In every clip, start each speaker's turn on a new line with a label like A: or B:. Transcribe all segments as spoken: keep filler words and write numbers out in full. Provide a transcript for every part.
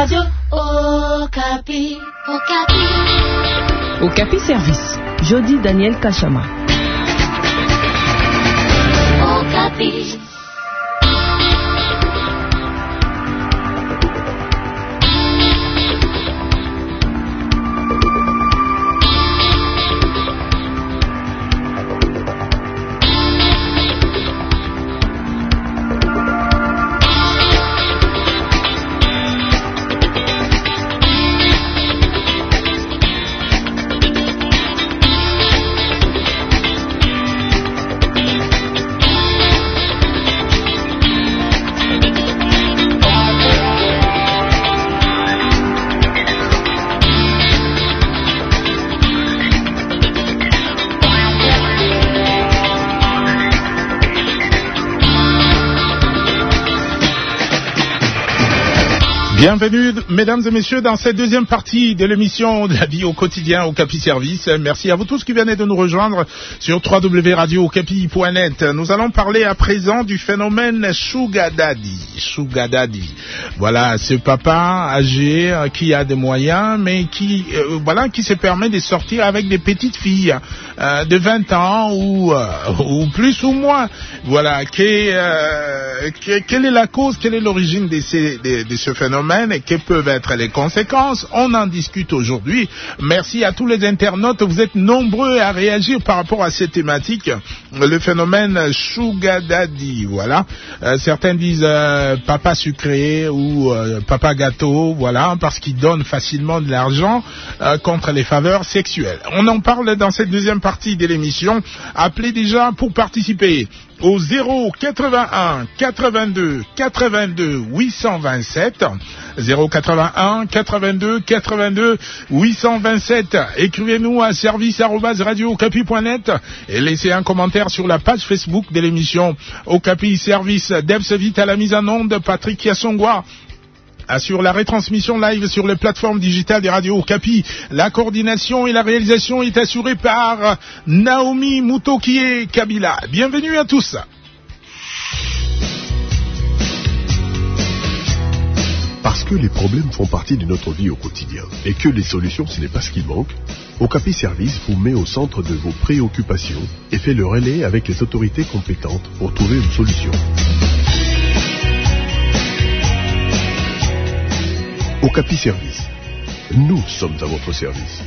A: Radio Okapi. Okapi.
B: Okapi Service. Jody Daniel Kachama.
A: Okapi.
C: Bienvenue, mesdames et messieurs, dans cette deuxième partie de l'émission de la vie au quotidien Okapi Service. Merci à vous tous qui venez de nous rejoindre sur w w w point radio okapi point net. Nous allons parler à présent du phénomène Sugar Daddy. Sugar Daddy. Voilà, ce papa âgé qui a des moyens, mais qui, euh, voilà, qui se permet de sortir avec des petites filles euh, de vingt ans ou, euh, ou plus ou moins. Voilà, qui, euh, qui, quelle est la cause, quelle est l'origine de, ces, de, de ce phénomène? Et quelles peuvent être les conséquences? On en discute aujourd'hui. Merci à tous les internautes. Vous êtes nombreux à réagir par rapport à cette thématique, le phénomène Sugar Daddy. Voilà. Euh, certains disent euh, papa sucré ou euh, papa gâteau. Voilà, parce qu'ils donnent facilement de l'argent euh, contre les faveurs sexuelles. On en parle dans cette deuxième partie de l'émission. Appelez déjà pour participer au zéro quatre-vingt-un quatre-vingt-deux quatre-vingt-deux huit cent vingt-sept zéro quatre-vingt-un quatre-vingt-deux quatre-vingt-deux huit cent vingt-sept. Écrivez-nous à service arobase radio okapi point net et laissez un commentaire sur la page Facebook de l'émission Okapi Service. Debs vite à la mise en onde, Patrick Yassongwa assure la retransmission live sur les plateformes digitales des radios Okapi. La coordination et la réalisation est assurée par Naomi Mutokie Kabila. Bienvenue à tous.
D: Parce que les problèmes font partie de notre vie au quotidien et que les solutions, ce n'est pas ce qui manque, Okapi Service vous met au centre de vos préoccupations et fait le relais avec les autorités compétentes pour trouver une solution. Okapi Service. Nous sommes à votre service.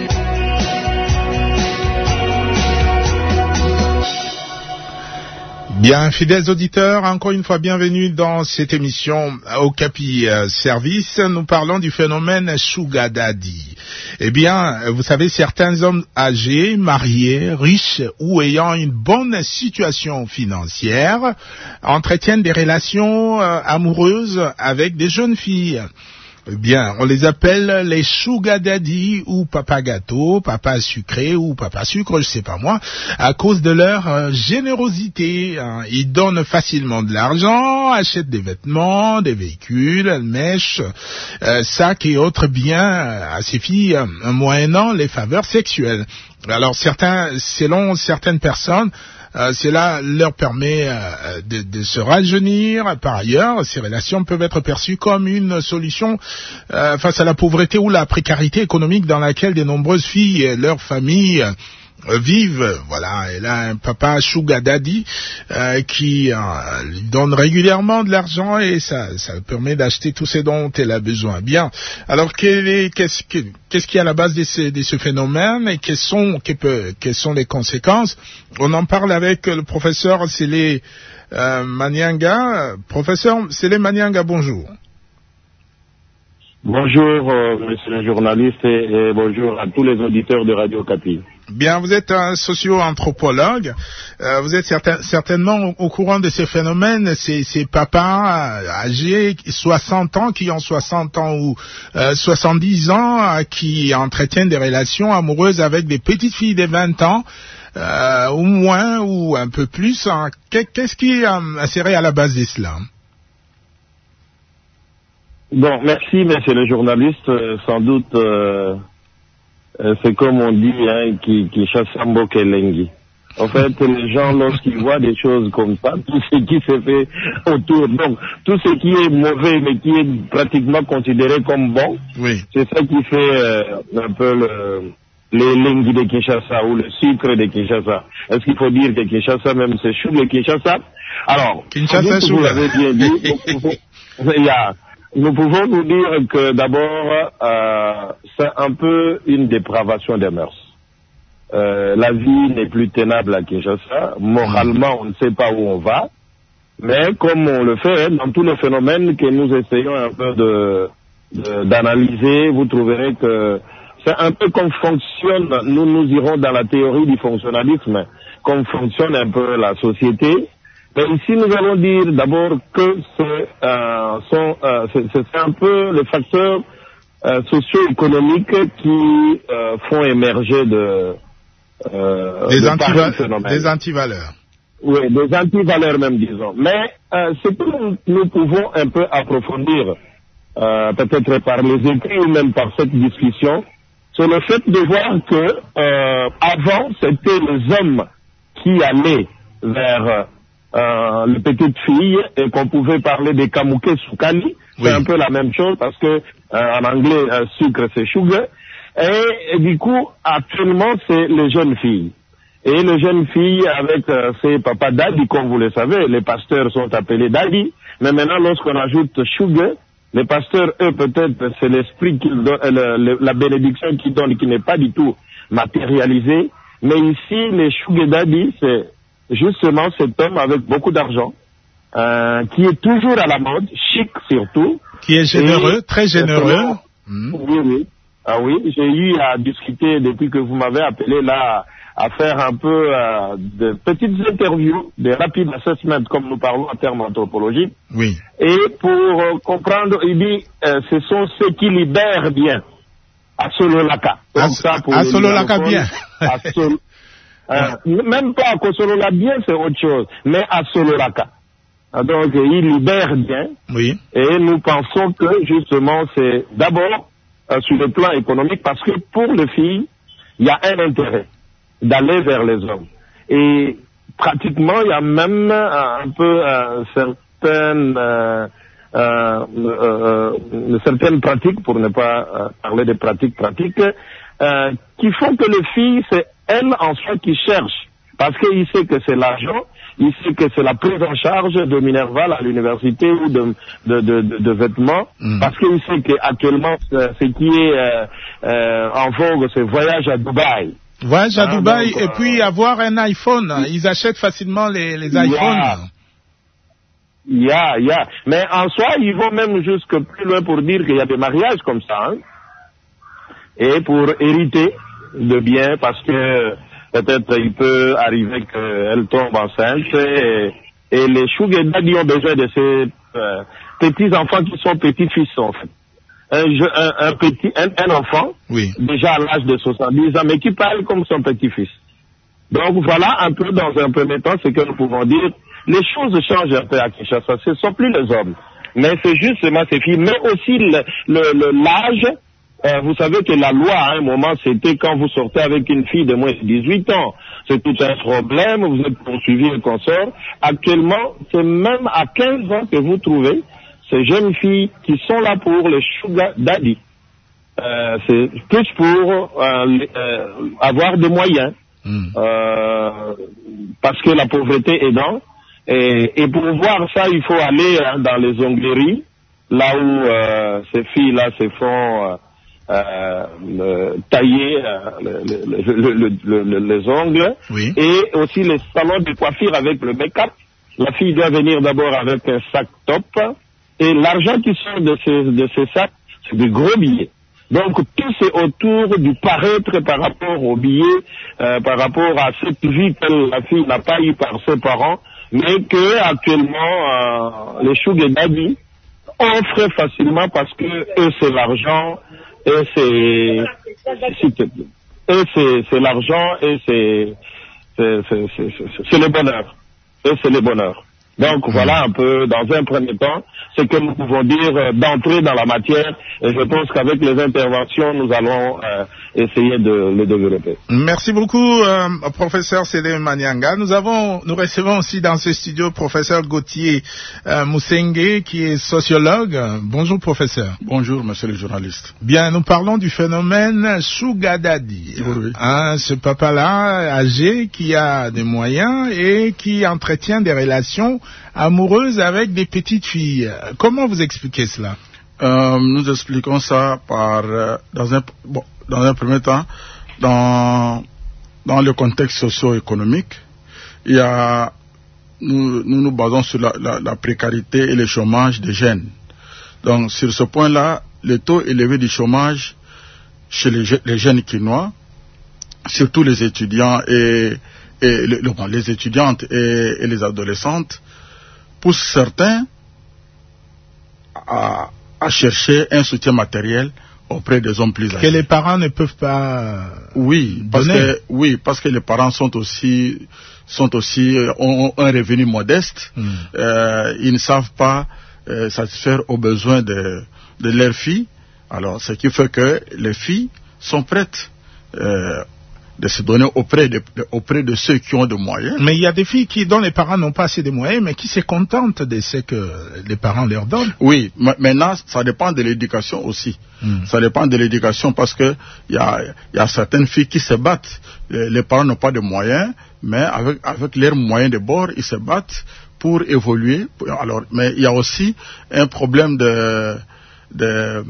C: Bien, fidèles auditeurs, encore une fois, bienvenue dans cette émission Okapi Service. Nous parlons du phénomène Sugar Daddy. Eh bien, vous savez, certains hommes âgés, mariés, riches ou ayant une bonne situation financière entretiennent des relations amoureuses avec des jeunes filles. Bien, on les appelle les Sugar Daddy ou papa gâteau, papa sucré ou papa sucre, je sais pas moi, à cause de leur euh, générosité. Hein. Ils donnent facilement de l'argent, achètent des vêtements, des véhicules, mèches, euh, sacs et autres biens à ces filles, euh, moyennant les faveurs sexuelles. Alors certains, selon certaines personnes, Euh, cela leur permet euh, de, de se rajeunir. Par ailleurs, ces relations peuvent être perçues comme une solution euh, face à la pauvreté ou la précarité économique dans laquelle de nombreuses filles et leurs familles euh, vivent. Voilà, elle a un papa Sugar Daddy euh, qui euh, lui donne régulièrement de l'argent et ça, ça permet d'acheter tous ce dont elle a besoin. Bien, alors quel est, qu'est-ce, qu'est-ce qui est à la base de ce, de ce phénomène et quelles sont, quelles, quelles sont les conséquences? On en parle avec le professeur Sélé euh, Manianga. Professeur Sélé Manianga, bonjour.
E: Bonjour, euh, monsieur le journaliste, et, et bonjour à tous les auditeurs de Radio Okapi.
C: Bien, vous êtes un socio-anthropologue. Euh, vous êtes certain, certainement au, au courant de ces phénomènes. Ces, ces papas âgés, soixante ans, qui ont soixante ans ou euh, soixante-dix ans, euh, qui entretiennent des relations amoureuses avec des petites filles de vingt ans, euh, ou moins, ou un peu plus. Hein. Qu'est-ce qui euh, serait à la base de cela?
E: Bon, merci, monsieur le journaliste. Euh, sans doute, euh, euh, c'est comme on dit, hein, qui, qui chasse Sambo Kelengi. En fait, les gens, lorsqu'ils voient des choses comme ça, tout ce qui se fait autour, donc tout ce qui est mauvais mais qui est pratiquement considéré comme bon,
C: oui.
E: c'est ça qui fait euh, un peu le, les lingui de Kinshasa ou le sucre de Kinshasa. Est-ce qu'il faut dire que Kinshasa même c'est chou de Kinshasa? Alors,
C: Kinshasa
E: vous l'avez bien dit, nous pouvons, yeah, nous pouvons nous dire que d'abord, euh, c'est un peu une dépravation des mœurs. Euh, la vie n'est plus tenable à Kinshasa. Moralement, on ne sait pas où on va. Mais comme on le fait hein, dans tous les phénomènes que nous essayons un peu de, de, d'analyser, vous trouverez que c'est un peu comme fonctionne, nous nous irons dans la théorie du fonctionnalisme, comme fonctionne un peu la société. Mais ici, nous allons dire d'abord que c'est, euh, sont, euh, c'est, c'est un peu les facteurs euh, socio-économiques qui euh, font émerger de... Euh,
C: des,
E: de
C: antiva- des antivaleurs.
E: Oui, des antivaleurs même, disons. Mais euh, ce que nous, nous pouvons un peu approfondir, euh, peut-être par les écrits ou même par cette discussion, c'est le fait de voir que euh, avant, c'était les hommes qui allaient vers euh, les petites filles et qu'on pouvait parler des kamouké soukali. C'est oui. un peu la même chose parce que euh, en anglais, euh, sucre, c'est sugar. Et, et du coup, actuellement, c'est les jeunes filles. Et les jeunes filles, avec euh, ces papas daddy, comme vous le savez, les pasteurs sont appelés daddy. Mais maintenant, lorsqu'on ajoute sugar, les pasteurs, eux, peut-être, c'est l'esprit qu'ils donnent, euh, le, la bénédiction qu'ils donnent, qui n'est pas du tout matérialisée. Mais ici, les sugar daddy, c'est justement cet homme avec beaucoup d'argent, euh, qui est toujours à la mode, chic surtout.
C: Qui est généreux, et, très généreux.
E: Mmh. Oui, oui. Ah oui, j'ai eu à discuter depuis que vous m'avez appelé là à faire un peu euh, de petites interviews, des rapid assessments comme nous parlons en termes anthropologiques.
C: Oui.
E: Et pour euh, comprendre, il dit, euh, ce sont ceux qui libèrent bien. À Sololaka.
C: À, ça, pour à Sololaka bien.
E: À Sol... euh, même pas à Sololaka bien, c'est autre chose, mais à Sololaka. Donc, ils libèrent bien.
C: Oui.
E: Et nous pensons que justement, c'est d'abord Euh, sur le plan économique, parce que pour les filles, il y a un intérêt d'aller vers les hommes. Et pratiquement, il y a même euh, un peu euh, certaines, euh, euh, euh, certaines pratiques, pour ne pas euh, parler de pratiques pratiques, euh, qui font que les filles, c'est elles en soi qui cherchent. Parce qu'ils savent que c'est l'argent, ils savent que c'est la prise en charge de Minerval à l'université ou de, de, de, de, de vêtements, mmh. parce qu'ils savent qu'actuellement, ce qui est euh, euh, en vogue, c'est voyage à Dubaï.
C: Voyage à ah, Dubaï donc, et
E: euh,
C: puis avoir un iPhone. Ils achètent facilement les, les iPhones.
E: Il y a, il y a. Mais en soi, ils vont même jusque plus loin pour dire qu'il y a des mariages comme ça. Hein, et pour hériter de biens, parce que peut-être il peut arriver qu'elle tombe enceinte et, et les sugar daddy ont besoin de ces euh, petits enfants qui sont petits-fils en fait. Un, un, un petit, un, un enfant,
C: oui.
E: déjà à l'âge de soixante-dix ans, mais qui parle comme son petit-fils. Donc voilà un peu dans un premier temps ce que nous pouvons dire. Les choses changent un peu à Kinshasa. Ce ne sont plus les hommes, mais c'est justement ces filles, mais aussi le, le, le, l'âge. Euh, vous savez que la loi, à un moment, c'était quand vous sortez avec une fille de moins de dix-huit ans. C'est tout un problème, vous êtes poursuivi et consort. Actuellement, c'est même à quinze ans que vous trouvez ces jeunes filles qui sont là pour les sugar daddy. Euh, c'est plus pour euh, euh, avoir des moyens. Mmh. Euh, parce que la pauvreté est dans. Et, et pour voir ça, il faut aller hein, dans les ongleries, là où euh, ces filles-là se font... Euh, Euh, euh, tailler euh, le, le, le, le, les ongles,
C: oui.
E: Et aussi les salons de coiffure avec le make-up. La fille doit venir d'abord avec un sac top et l'argent qui sort de ces, de ces sacs, c'est des gros billets. Donc tout c'est autour du paraître par rapport aux billets, euh, par rapport à cette vie que la fille n'a pas eu par ses parents, mais que actuellement euh, les sugar daddy offrent facilement parce que eux c'est l'argent. Et c'est, et c'est, c'est l'argent et c'est, c'est, c'est, c'est, c'est le bonheur. Et c'est le bonheur. Donc mmh. voilà un peu, dans un premier temps, ce que nous pouvons dire euh, d'entrer dans la matière. Et je pense qu'avec les interventions, nous allons euh, essayer de le développer.
C: Merci beaucoup, euh, professeur Cédé Manianga. Nous avons, nous recevons aussi dans ce studio professeur Gauthier euh, Moussenge, qui est sociologue. Bonjour, professeur.
F: Bonjour, monsieur le journaliste.
C: Bien, nous parlons du phénomène Sugar Daddy.
F: Oui, oui.
C: Hein, ce papa-là, âgé, qui a des moyens et qui entretient des relations amoureuses avec des petites filles. Comment vous expliquez cela?
F: Euh, nous expliquons ça par, euh, dans un, bon, dans un premier temps, dans, dans le contexte socio-économique, il y a, nous, nous nous basons sur la, la, la précarité et le chômage des jeunes. Donc, sur ce point-là, le taux élevé du chômage chez les, les jeunes quinois, surtout les étudiants et, et le, le, les étudiantes et, et les adolescentes, pousse certains à, à chercher un soutien matériel auprès des hommes plus âgés.
C: Que les parents ne peuvent pas
F: oui, parce
C: donner.
F: que oui, parce que les parents sont aussi sont aussi ont un revenu modeste. Mm. Euh, ils ne savent pas euh, satisfaire aux besoins de de leurs filles. Alors, ce qui fait que les filles sont prêtes euh, de se donner auprès de, de, auprès de ceux qui ont des moyens.
C: Mais il y a des filles qui, dont les parents n'ont pas assez de moyens, mais qui se contentent de ce que les parents leur donnent.
F: Oui, maintenant, ça dépend de l'éducation aussi. Mm. Ça dépend de l'éducation parce que il y a, y a certaines filles qui se battent. Les, les parents n'ont pas de moyens, mais avec, avec leurs moyens de bord, ils se battent pour évoluer. Alors, mais il y a aussi un problème de... de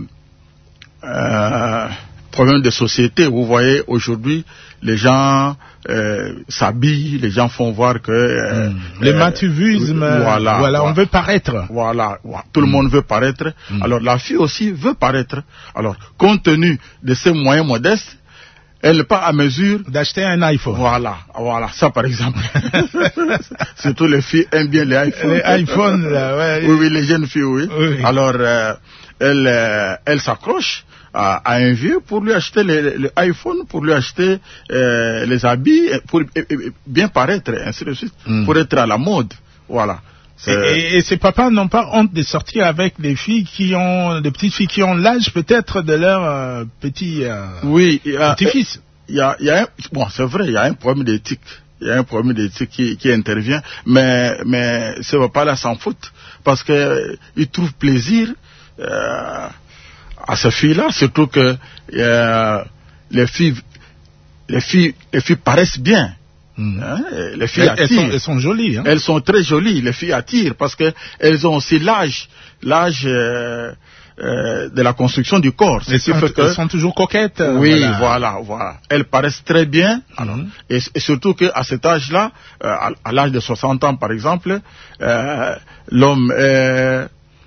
F: euh, problème de société. Vous voyez, aujourd'hui, les gens euh, s'habillent, les gens font voir que... Euh,
C: mmh. Les matuvismes,
F: euh, voilà,
C: voilà, on veut paraître.
F: Voilà, voilà tout mmh. le monde veut paraître. Mmh. Alors, la fille aussi veut paraître. Alors, compte tenu de ses moyens modestes, elle n'est pas à mesure...
C: d'acheter un iPhone.
F: Voilà, voilà, ça par exemple. Surtout les filles aiment bien les iPhones.
C: Les iPhones, là, ouais.
F: Oui, oui, les jeunes filles, oui.
C: oui.
F: Alors, euh, elle, euh, elle s'accroche à, à un vieux pour lui acheter l'iPhone, pour lui acheter euh, les habits, pour et, et, bien paraître, ainsi de suite, mm. pour être à la mode. Voilà.
C: Et, et, et ces papas n'ont pas honte de sortir avec des filles qui ont, des petites filles qui ont l'âge peut-être de leur euh, petit, euh,
F: oui,
C: petit-fils.
F: Il y a, il y a un, bon, c'est vrai, il y a un problème d'éthique. Il y a un problème d'éthique qui, qui intervient, mais, mais ce ne va pas là s'en foutre, parce qu'ils trouvent plaisir euh, à ces filles-là, surtout que euh, les filles, les filles, les filles paraissent bien.
C: Mmh.
F: Hein, les filles
C: elles, elles, sont, elles sont jolies. Hein.
F: Elles sont très jolies. Les filles attirent parce que elles ont aussi l'âge, l'âge euh, euh, de la construction du corps.
C: Elles sont,
F: que,
C: elles sont toujours coquettes.
F: Oui, voilà, voilà. voilà. Elles paraissent très bien. Alors, mmh. et, et surtout que à cet âge-là, euh, à, à l'âge de soixante ans par exemple, euh, l'homme est,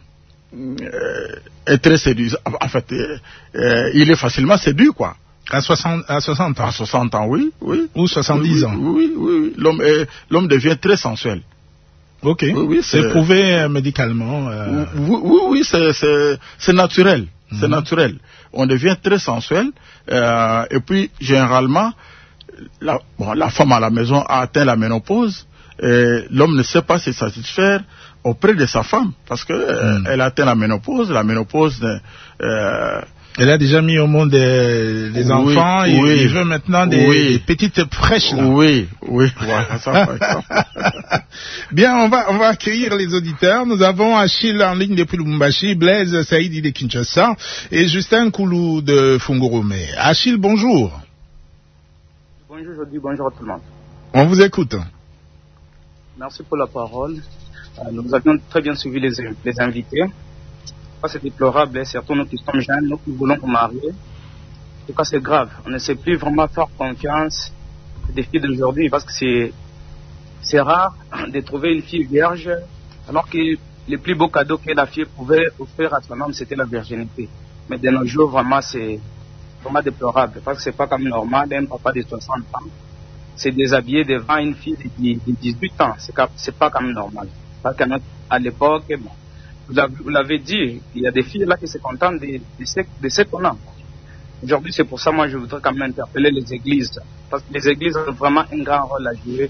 F: est très séduisant. En fait, euh, il est facilement séduit, quoi.
C: À soixante, à soixante ans.
F: À soixante ans, oui, oui.
C: Ou soixante-dix
F: oui,
C: ans.
F: Oui, oui, oui. L'homme, est, l'homme devient très sensuel.
C: Ok. Oui, oui, c'est prouvé euh, médicalement. Euh...
F: Oui, oui, oui, c'est, c'est, c'est naturel. Mm-hmm. C'est naturel. On devient très sensuel. Euh, et puis, généralement, la, bon, la femme à la maison a atteint la ménopause. Et l'homme ne sait pas se satisfaire auprès de sa femme. Parce que mm. euh, elle a atteint la ménopause. La ménopause... Euh,
C: Elle a déjà mis au monde des, des oui, enfants et
F: oui,
C: il veut maintenant des,
F: oui.
C: des petites fraîches. Là.
F: Oui, oui, voilà ça par exemple.
C: Bien, on va, on va accueillir les auditeurs. Nous avons Achille en ligne depuis Lubumbashi, Blaise Saïdi de Kinshasa et Justin Koulou de Fungurome. Achille, bonjour.
G: Bonjour, je dis bonjour à tout le monde.
C: On vous écoute.
G: Merci pour la parole. Nous avions très bien suivi les, les invités. C'est déplorable, hein, surtout nous qui sommes jeunes, nous qui voulons nous marier. En tout cas, c'est grave. On ne sait plus vraiment faire confiance des filles d'aujourd'hui parce que c'est, c'est rare de trouver une fille vierge, alors que le plus beau cadeau que la fille pouvait offrir à son homme, c'était la virginité. Mais de nos jours, vraiment, c'est vraiment déplorable parce que c'est pas comme normal, un papa de soixante ans, c'est déshabillé devant une fille de dix-huit ans. C'est, c'est pas comme normal. Parce qu'à à l'époque, bon, vous l'avez dit, il y a des filles là qui se contentent de, de, ce, de ce qu'on a. Aujourd'hui, c'est pour ça moi je voudrais quand même interpeller les églises. Parce que les églises ont vraiment un grand rôle à jouer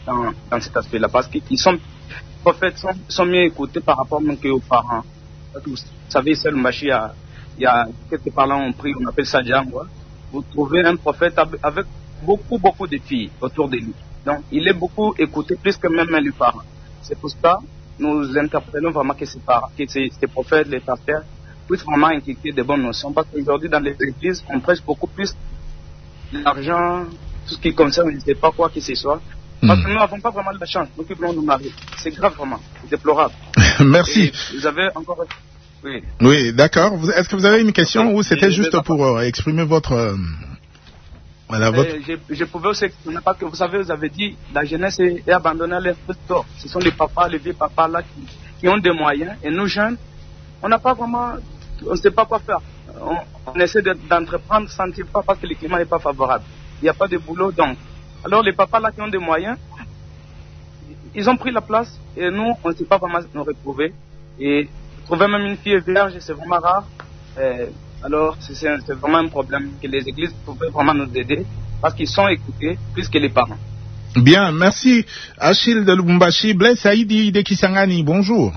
G: dans, dans cet aspect-là. Parce qu'ils sont, les prophètes sont, sont mieux écoutés par rapport même qu'aux parents. Vous savez, c'est le Machi, il y a, il y a quelques parlants ont pris, on appelle ça Djangwa. Vous trouvez un prophète avec beaucoup, beaucoup de filles autour de lui. Donc, il est beaucoup écouté, plus que même les parents. C'est pour ça nous interpellons vraiment que ces, parents, que ces, ces prophètes, les pasteurs, puissent vraiment inculquer des bonnes notions. Parce qu'aujourd'hui, dans les églises, on prêche beaucoup plus l'argent, tout ce qui concerne, je ne sais pas quoi que ce soit. Parce que nous n'avons pas vraiment de la chance. Nous qui voulons nous marier. C'est grave vraiment. C'est déplorable.
C: Merci.
G: Et vous avez encore... Oui,
C: oui d'accord. Est-ce que vous avez une question ou c'était juste pour euh, exprimer votre... Euh, voilà, votre...
G: Je, je pouvais aussi exprimer parce que vous savez, vous avez dit la jeunesse est, est abandonnée à l'effort. Ce sont les papas, les vieux papas là qui, qui ont des moyens. Et nous jeunes, on n'a pas vraiment... On ne sait pas quoi faire. On, on essaie d'entreprendre sans dire pas parce que le climat n'est pas favorable. Il n'y a pas de boulot donc. Alors les papas là qui ont des moyens, ils ont pris la place et nous, on ne sait pas vraiment nous retrouver. Et trouver même une fille vierge, c'est vraiment rare. Et alors c'est vraiment un problème que les églises pouvaient vraiment nous aider parce qu'ils sont écoutés plus que les parents.
C: Bien, merci. Achille de Lubumbashi, Blaise Saïdi de Kisangani, bonjour.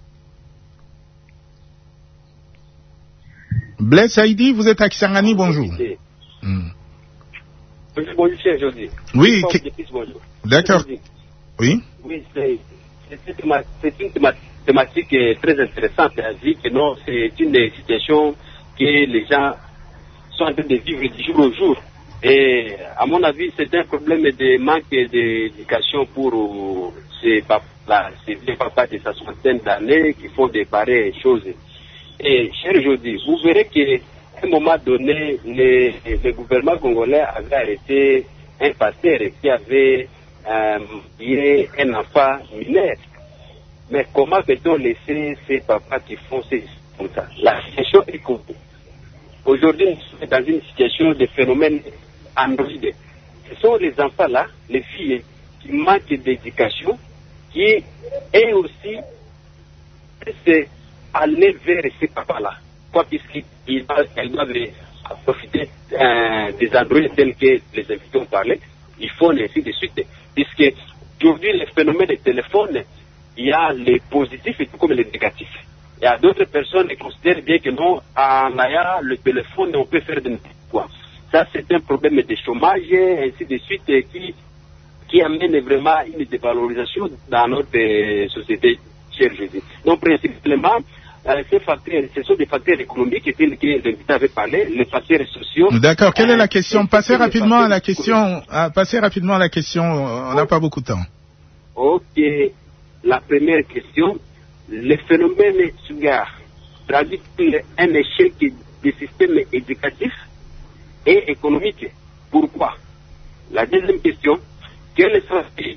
C: Blaise Saïdi, vous êtes à Kisangani, bonjour. Hmm.
H: Bonjour, cher José.
C: Oui, d'accord. Oui.
H: Oui, c'est une thématique très intéressante. Vu que non, c'est une des situations que les gens sont en train de vivre du jour au jour. Et à mon avis, c'est un problème de manque d'éducation pour ces papas, ces vieux papas de sa soixantaine d'années qui font des pareilles choses. Et cher José, vous verrez que à un moment donné, le, le gouvernement congolais avait arrêté un pasteur qui avait euh, un enfant mineur. Mais comment peut-on laisser ces papas qui font ces comme ça? La situation est compliquée. Aujourd'hui, nous sommes dans une situation de phénomène androïde. Ce sont les enfants-là, les filles, qui manquent d'éducation, qui et aussi c'est aller vers ces papas-là. Quoi puisqu'elles doivent profiter euh, des androïdes tels que les invités ont parlé, il faut ainsi de suite. Puisque aujourd'hui, le phénomène des téléphones, il y a les positifs et tout comme les négatifs. Il y a d'autres personnes qui considèrent bien que non, en ayant le téléphone, on peut faire de n'importe quoi. Ça, c'est un problème de chômage, et ainsi de suite, qui, qui amène vraiment une dévalorisation dans notre société, cher Jésus. Donc, principalement, Euh, ces facteurs, ce sont des facteurs économiques et tels que l'invité avait parlé, les facteurs sociaux.
C: D'accord. Quelle est la question? Passez rapidement à la question. Ah, passez rapidement à la question. On n'a pas beaucoup de temps.
H: Ok. La première question, le phénomène Sugar traduit un échec des systèmes éducatifs et économiques. Pourquoi? La deuxième question, quelle stratégie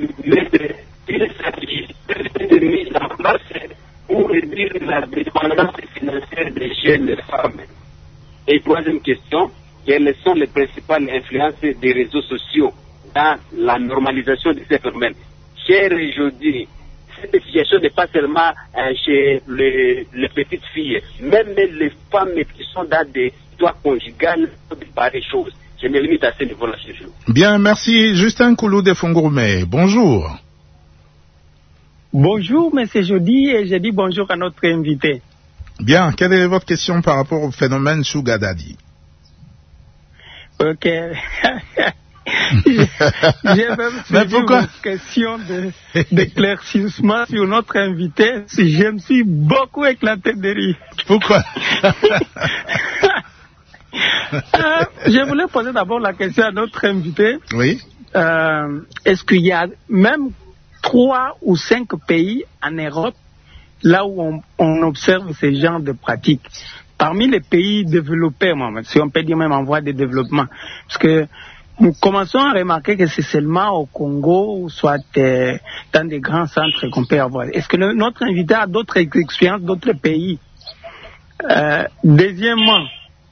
H: de mise en place pour réduire la dépendance financière des jeunes femmes? Et troisième question, quelles sont les principales influences des réseaux sociaux dans la normalisation de ces phénomènes? Cher Jody, cette situation n'est pas seulement euh, chez les, les petites filles, même les femmes qui sont dans des histoires conjugales, de pareilles choses. Je me limite à ce niveau-là, chez vous.
C: Bien, merci. Justin Koulou de Fongourmé. Bonjour.
I: Bonjour, monsieur Jody, et je dis bonjour à notre invité.
C: Bien, quelle est votre question par rapport au phénomène Sugar Daddy?
I: Ok. J'ai même suivi une question d'éclaircissement sur notre invité. Je me suis beaucoup éclaté de rire.
C: Pourquoi?
I: euh, je voulais poser d'abord la question à notre invité.
C: Oui.
I: Euh, est-ce qu'il y a même trois ou cinq pays en Europe là où on, on observe ce genre de pratiques? Parmi les pays développés, si on peut dire même en voie de développement, parce que nous commençons à remarquer que c'est seulement au Congo ou soit euh, dans des grands centres qu'on peut avoir. Est-ce que le, notre invité a d'autres expériences, d'autres pays? euh, Deuxièmement,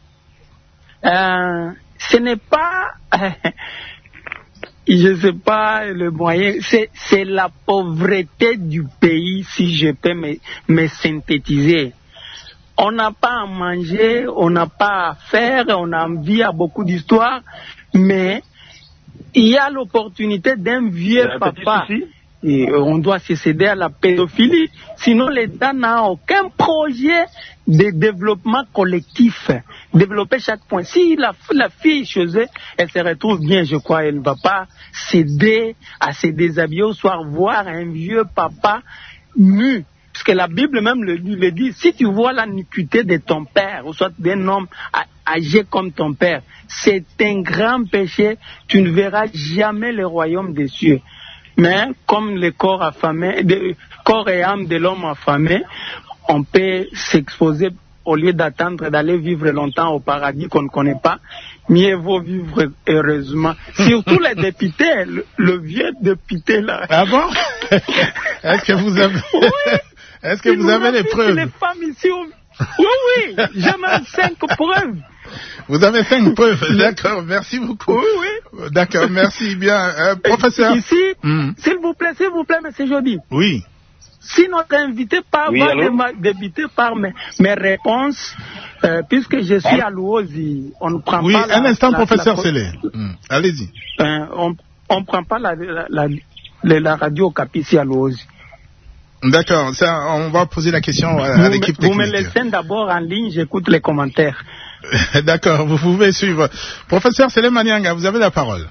I: euh, ce n'est pas... je ne sais pas le moyen, c'est la pauvreté du pays, si je peux me, me synthétiser. On n'a pas à manger, on n'a pas à faire, on a envie à beaucoup d'histoires, mais il y a l'opportunité d'un vieux papa. Et on doit se céder à la pédophilie. Sinon, l'État n'a aucun projet de développement collectif. Développer chaque point. Si la, la fille chez eux, elle se retrouve bien, je crois, elle ne va pas céder à se déshabiller au soir, voir un vieux papa nu. Parce que la Bible même le, le dit, si tu vois la nudité de ton père, ou soit d'un homme âgé comme ton père, c'est un grand péché, tu ne verras jamais le royaume des cieux. Mais comme le corps affamé, le corps et âme de l'homme affamé, on peut s'exposer au lieu d'attendre d'aller vivre longtemps au paradis qu'on ne connaît pas. Mieux vaut vivre heureusement. Surtout les députés, le, le vieux député là.
C: Ah bon? Est-ce que vous avez,
I: oui.
C: Est-ce que vous avez les preuves?
I: Les femmes ici, oui, oui, j'ai même cinq preuves.
C: Vous avez cinq preuves, d'accord, merci beaucoup.
I: Oui, oui.
C: D'accord, merci bien. Euh, professeur.
I: Ici, mm. s'il vous plaît, s'il vous plaît, monsieur Jody.
C: Oui.
I: Si notre invité part,
E: oui,
I: va débuter par mes, mes réponses, euh, puisque je suis à Louosi, on ne prend
C: oui,
I: pas la...
C: Oui, un instant,
I: la,
C: professeur
I: la,
C: Sélé. Mm. Allez-y.
I: Euh, on ne prend pas la, la, la, la, la radio au Cap ici à Louosi.
C: D'accord, ça, on va poser la question à, à l'équipe technique.
I: Vous me laissez d'abord en ligne, j'écoute les commentaires.
C: D'accord, vous pouvez suivre. Professeur Sélé Manianga, vous avez la parole.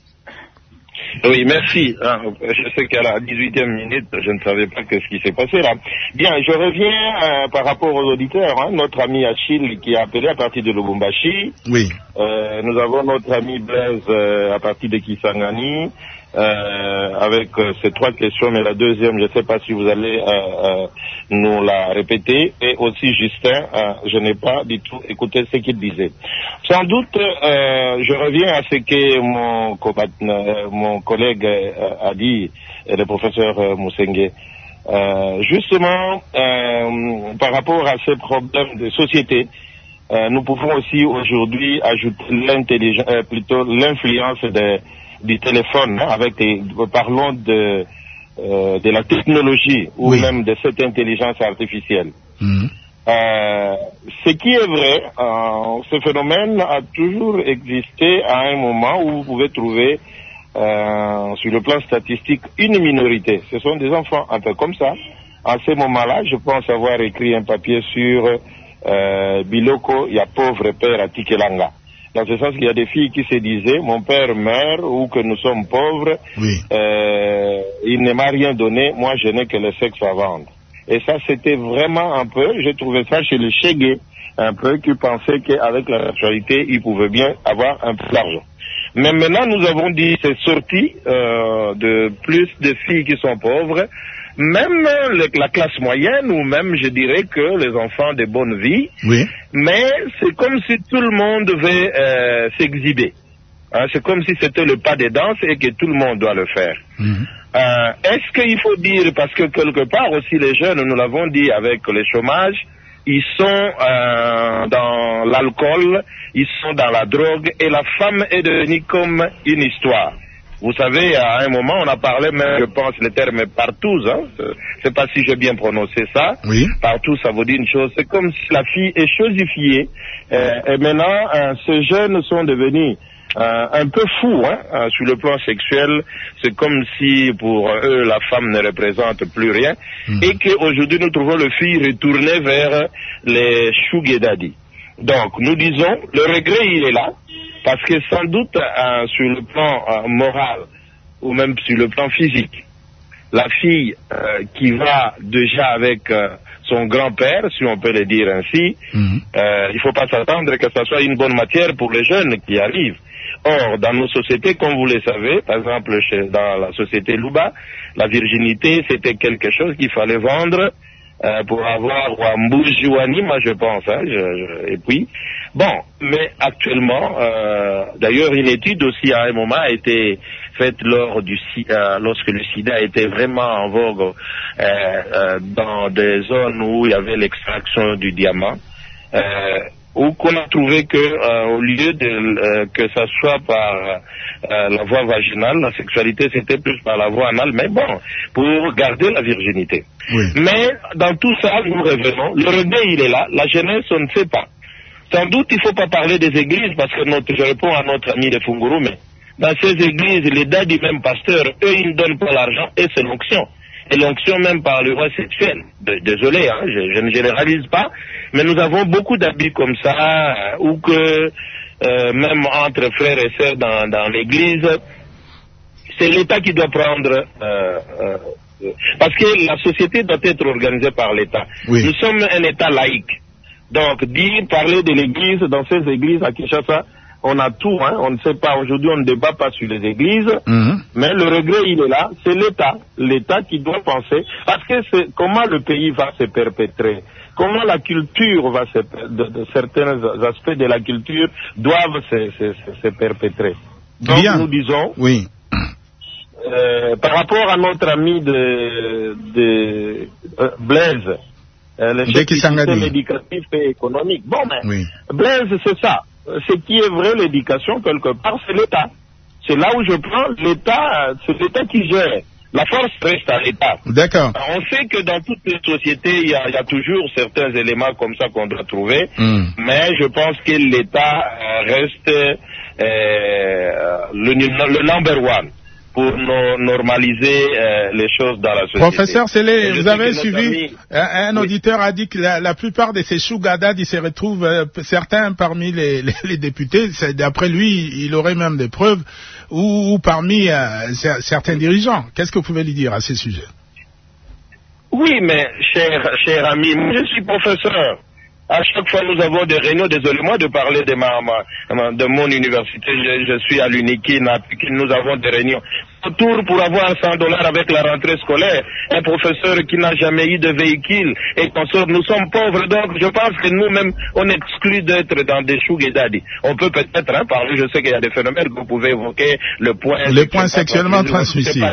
E: Oui, merci. Je sais qu'à la dix-huitième minute, je ne savais pas que ce qui s'est passé là. Bien, je reviens euh, par rapport aux auditeurs. Hein, notre ami Achille qui a appelé à partir de Lubumbashi.
C: Oui.
E: Euh, nous avons notre ami Blaise euh, à partir de Kisangani. Euh, avec euh, ces trois questions, mais la deuxième, je ne sais pas si vous allez euh, euh, nous la répéter. Et aussi Justin, euh, je n'ai pas du tout écouté ce qu'il disait. Sans doute, euh, je reviens à ce que mon, euh, mon collègue euh, a dit, le professeur euh, Moussenge. Euh, justement, euh, par rapport à ces problèmes de société, euh, nous pouvons aussi aujourd'hui ajouter l'intelligence, euh, plutôt l'influence des du téléphone, hein, avec des, parlons de, euh, de la technologie ou oui. même de cette intelligence artificielle. Mmh. Euh, ce qui est vrai, euh, ce phénomène a toujours existé à un moment où vous pouvez trouver euh, sur le plan statistique une minorité. Ce sont des enfants un peu comme ça. À ce moment-là, je pense avoir écrit un papier sur euh, Biloko, il y a pauvre père à Tikelanga. Dans ce sens qu'il y a des filles qui se disaient, mon père meurt ou que nous sommes pauvres, oui. euh, il ne m'a rien donné, moi je n'ai que le sexe à vendre. Et ça c'était vraiment un peu, j'ai trouvé ça chez les Chégué, un peu qui pensaient qu'avec la sexualité, ils pouvaient bien avoir un peu d'argent. Mais maintenant nous avons dit, c'est sorti euh, de plus de filles qui sont pauvres, même le, la classe moyenne ou même je dirais que les enfants de bonne vie, oui. mais c'est comme si tout le monde devait euh, s'exhiber. Hein, c'est comme si c'était le pas des danses et que tout le monde doit le faire. Mmh. Euh, est-ce qu'il faut dire, parce que quelque part aussi les jeunes, nous l'avons dit avec le chômage, ils sont euh, dans l'alcool, ils sont dans la drogue et la femme est devenue comme une histoire. Vous savez, à un moment, on a parlé même, je pense, le terme partout, hein. Je sais pas si j'ai bien prononcé ça. Oui. Partout, ça veut dire une chose. C'est comme si la fille est chosifiée. Euh, et maintenant, euh, ces jeunes sont devenus euh, un peu fous, hein, euh, sur le plan sexuel. C'est comme si, pour eux, la femme ne représente plus rien. Mmh. Et qu'aujourd'hui, nous trouvons les filles retournées vers les sugar daddy. Donc, nous disons, le regret, il est là. Parce que sans doute, euh, sur le plan euh, moral, ou même sur le plan physique, la fille euh, qui va déjà avec euh, son grand-père, si on peut le dire ainsi, mmh. euh, il ne faut pas s'attendre que ça soit une bonne matière pour les jeunes qui arrivent. Or, dans nos sociétés, comme vous le savez, par exemple chez, dans la société Luba, la virginité, c'était quelque chose qu'il fallait vendre euh, pour avoir Wamboujiwani, moi je pense, hein, je, je, et puis... Bon, mais actuellement, euh, d'ailleurs, une étude aussi à un moment a été faite lors du euh, lorsque le sida était vraiment en vogue euh, euh, dans des zones où il y avait l'extraction du diamant, euh, où qu'on a trouvé que euh, au lieu de euh, que ça soit par euh, la voie vaginale, la sexualité c'était plus par la voie anale, mais bon, pour garder la virginité. Oui. Mais dans tout ça, nous revenons, le regret il est là, la jeunesse on ne sait pas. Sans doute, il ne faut pas parler des églises parce que notre, je réponds à notre ami de Funguru, mais dans ces églises, les dadis, même pasteurs, eux, ils ne donnent pas l'argent et c'est l'onction. Et l'onction même par le roi sexuel. De, désolé, hein, je, je ne généralise pas, mais nous avons beaucoup d'habits comme ça, euh, ou que euh, même entre frères et sœurs dans, dans l'église, c'est l'État qui doit prendre... Euh, euh, parce que la société doit être organisée par l'État. Oui. Nous sommes un État laïque. Donc, dire, parler de l'église, dans ces églises à Kinshasa, on a tout, hein, on ne sait pas, aujourd'hui on ne débat pas sur les églises, mmh. mais le regret il est là, c'est l'État, l'État qui doit penser, parce que c'est comment le pays va se perpétrer, comment la culture va se, de, de certains aspects de la culture doivent se, se, se, se perpétrer. Donc Bien. nous disons,
C: oui.
E: euh, par rapport à notre ami de, de euh, Blaise, euh, le chef du système éducatif et économique, bon mais oui. Blaise c'est ça. Ce qui est vrai, l'éducation, quelque part, c'est l'État. C'est là où je prends l'État, c'est l'État qui gère. La force reste à l'État.
C: D'accord.
E: On sait que dans toutes les sociétés, il y a, il y a toujours certains éléments comme ça qu'on doit trouver, mm. mais je pense que l'État reste euh, le, le number one pour no normaliser euh, les choses dans la société.
C: Professeur Sélé, vous avez suivi, amis... un, un auditeur oui. a dit que la, la plupart de ces chougadades, ils se retrouvent, euh, certains parmi les, les, les députés, d'après lui, il aurait même des preuves, ou, ou parmi euh, certains dirigeants. Qu'est-ce que vous pouvez lui dire à ce sujet?
E: Oui, mais cher, cher ami, moi je suis professeur. À chaque fois, nous avons des réunions. Désolez-moi de parler de ma, ma de mon université. Je, je suis à l'Unikin. Nous avons des réunions. Autour pour avoir cent dollars avec la rentrée scolaire. Un professeur qui n'a jamais eu de véhicule et qu'on sort. Nous sommes pauvres, donc je pense que nous-mêmes, on exclut d'être dans des choux-guédadis. On peut peut-être hein, parler. Je sais qu'il y a des phénomènes que vous pouvez évoquer. Le point.
C: Les points sexuellement transmissibles.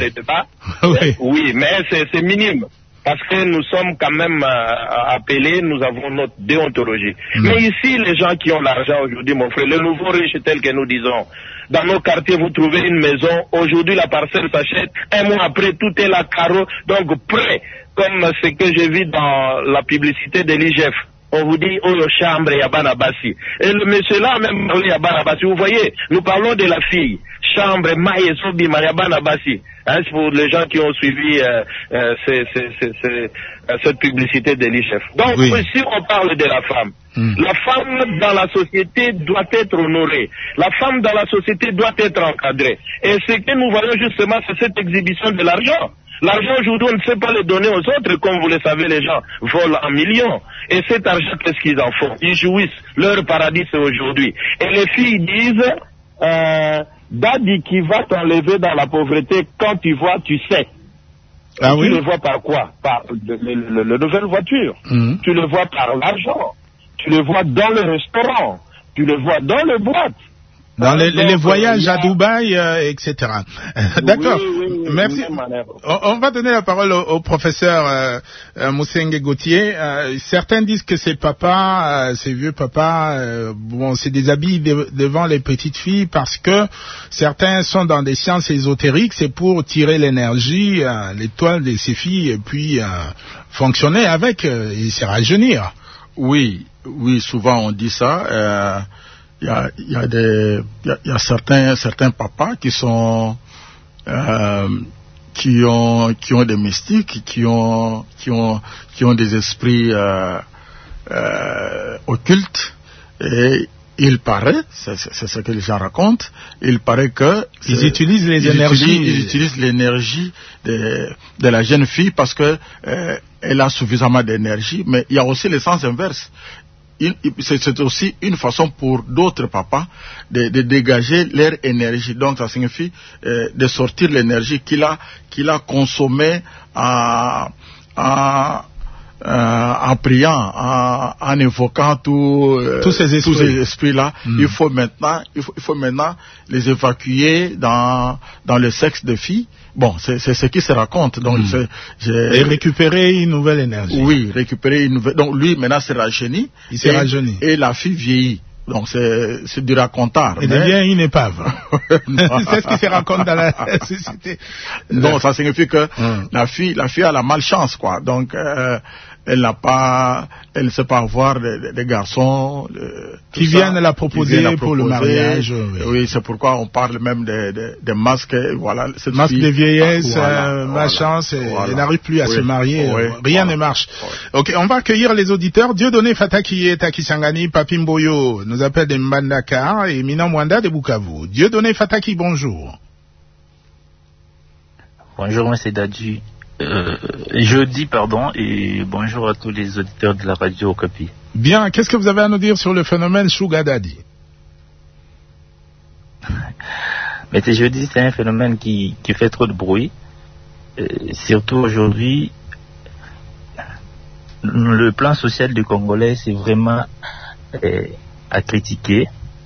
E: Oui. oui, mais c'est minime. Parce que nous sommes quand même euh, appelés, nous avons notre déontologie. Mmh. Mais ici, les gens qui ont l'argent aujourd'hui, mon frère, le nouveau riche tel que nous disons, dans nos quartiers, vous trouvez une maison, aujourd'hui la parcelle s'achète, un mois après, tout est là, carreau, donc prêt, comme ce que j'ai vu dans la publicité de l'I G F. On vous dit, oh, chambre, Yabana Bassi. Et le monsieur là, même parlé Yabana Bassi. Vous voyez, nous parlons de la fille. Chambre, Maïe, Sobi, Yabana Bassi. Hein, c'est pour les gens qui ont suivi euh, euh, ces, ces, ces, ces, cette publicité de l'I G F. Donc, oui. si on parle de la femme, mm. la femme dans la société doit être honorée. La femme dans la société doit être encadrée. Et ce que nous voyons justement, c'est cette exhibition de l'argent. L'argent aujourd'hui, on ne sait pas le donner aux autres. Comme vous le savez, les gens volent en millions. Et cet argent, qu'est-ce qu'ils en font? Ils jouissent. Leur paradis, c'est aujourd'hui. Et les filles disent, euh, Daddy qui va t'enlever dans la pauvreté, quand tu vois, tu sais.
C: Ah
E: tu
C: oui?
E: le vois par quoi? Par le, le, le, le nouvelle voiture. Mmh. Tu le vois par l'argent. Tu le vois dans le restaurant. Tu le vois dans le boîte.
C: Dans les, les voyages à Dubaï, euh, et cetera. D'accord.
E: Oui, oui, oui,
C: merci. On, on va donner la parole au, au professeur euh, euh, Moussenge Gauthier. Euh, certains disent que ces papas, euh, ces vieux papas, euh, bon, c'est des habits de, devant les petites filles parce que certains sont dans des sciences ésotériques. C'est pour tirer l'énergie, euh, l'étoile de ces filles et puis euh, fonctionner avec euh, et se rajeunir.
F: Oui, oui, souvent on dit ça. Euh... Il y a, il y a des, il y a, il y a certains, certains papas qui sont, euh, qui ont, qui ont des mystiques, qui ont, qui ont, qui ont des esprits euh, euh, occultes. Et il paraît, c'est, c'est ce que les gens racontent, il paraît que
C: ils utilisent les
F: ils
C: énergies,
F: utilisent, ils utilisent l'énergie de, de la jeune fille parce que euh, elle a suffisamment d'énergie. Mais il y a aussi le sens inverse. C'est aussi une façon pour d'autres papas de, de dégager leur énergie. Donc ça signifie euh, de sortir l'énergie qu'il a, qu'il a consommée en, en, euh, en priant, en, en évoquant tout, euh,
C: tous ces esprits,
F: tous ces esprits-là.
C: Mm.
F: Il faut maintenant, il faut, il faut maintenant les évacuer dans, dans le sexe de filles. Bon, c'est ce qui se raconte. Donc,
C: mmh. Et récupérer une nouvelle énergie.
F: Oui, récupérer une nouvelle. Donc, lui, maintenant, s'est rajeuni.
C: Il s'est rajeuni.
F: Et la fille vieillit. Donc, c'est du racontard.
C: Il mais... devient une épave. C'est ce qui se raconte dans la société.
F: Donc, ça signifie que mmh. la fille, la fille a la malchance, quoi. Donc, euh, elle n'a pas, elle ne sait pas avoir des, des garçons euh,
C: qui viennent la proposer viennent la pour proposer. le mariage. Oui,
F: oui c'est pourquoi on parle même des de, de masques. Voilà, cette
C: masques
F: fille,
C: de vieillesse, voilà,
F: euh,
C: machin,
F: voilà,
C: voilà. Elle n'arrive plus à oui, se marier. Oui, rien voilà. ne marche.
F: Oui.
C: Ok, on va accueillir les auditeurs. Dieudonné Fataki Takisangani, Papimboyo nous appelle de Mbandaka et Minan Mwanda de Bukavu. Dieudonné Fataki, bonjour.
J: Bonjour, monsieur Dadju. Euh, jeudi, pardon, et bonjour à tous les auditeurs de la radio Okapi.
C: Bien, qu'est-ce que vous avez à nous dire sur le phénomène Sugar Daddy?
J: Mais c'est jeudi, c'est un phénomène qui, qui fait trop de bruit. Euh, surtout aujourd'hui, le plan social du Congolais, c'est vraiment euh, à critiquer.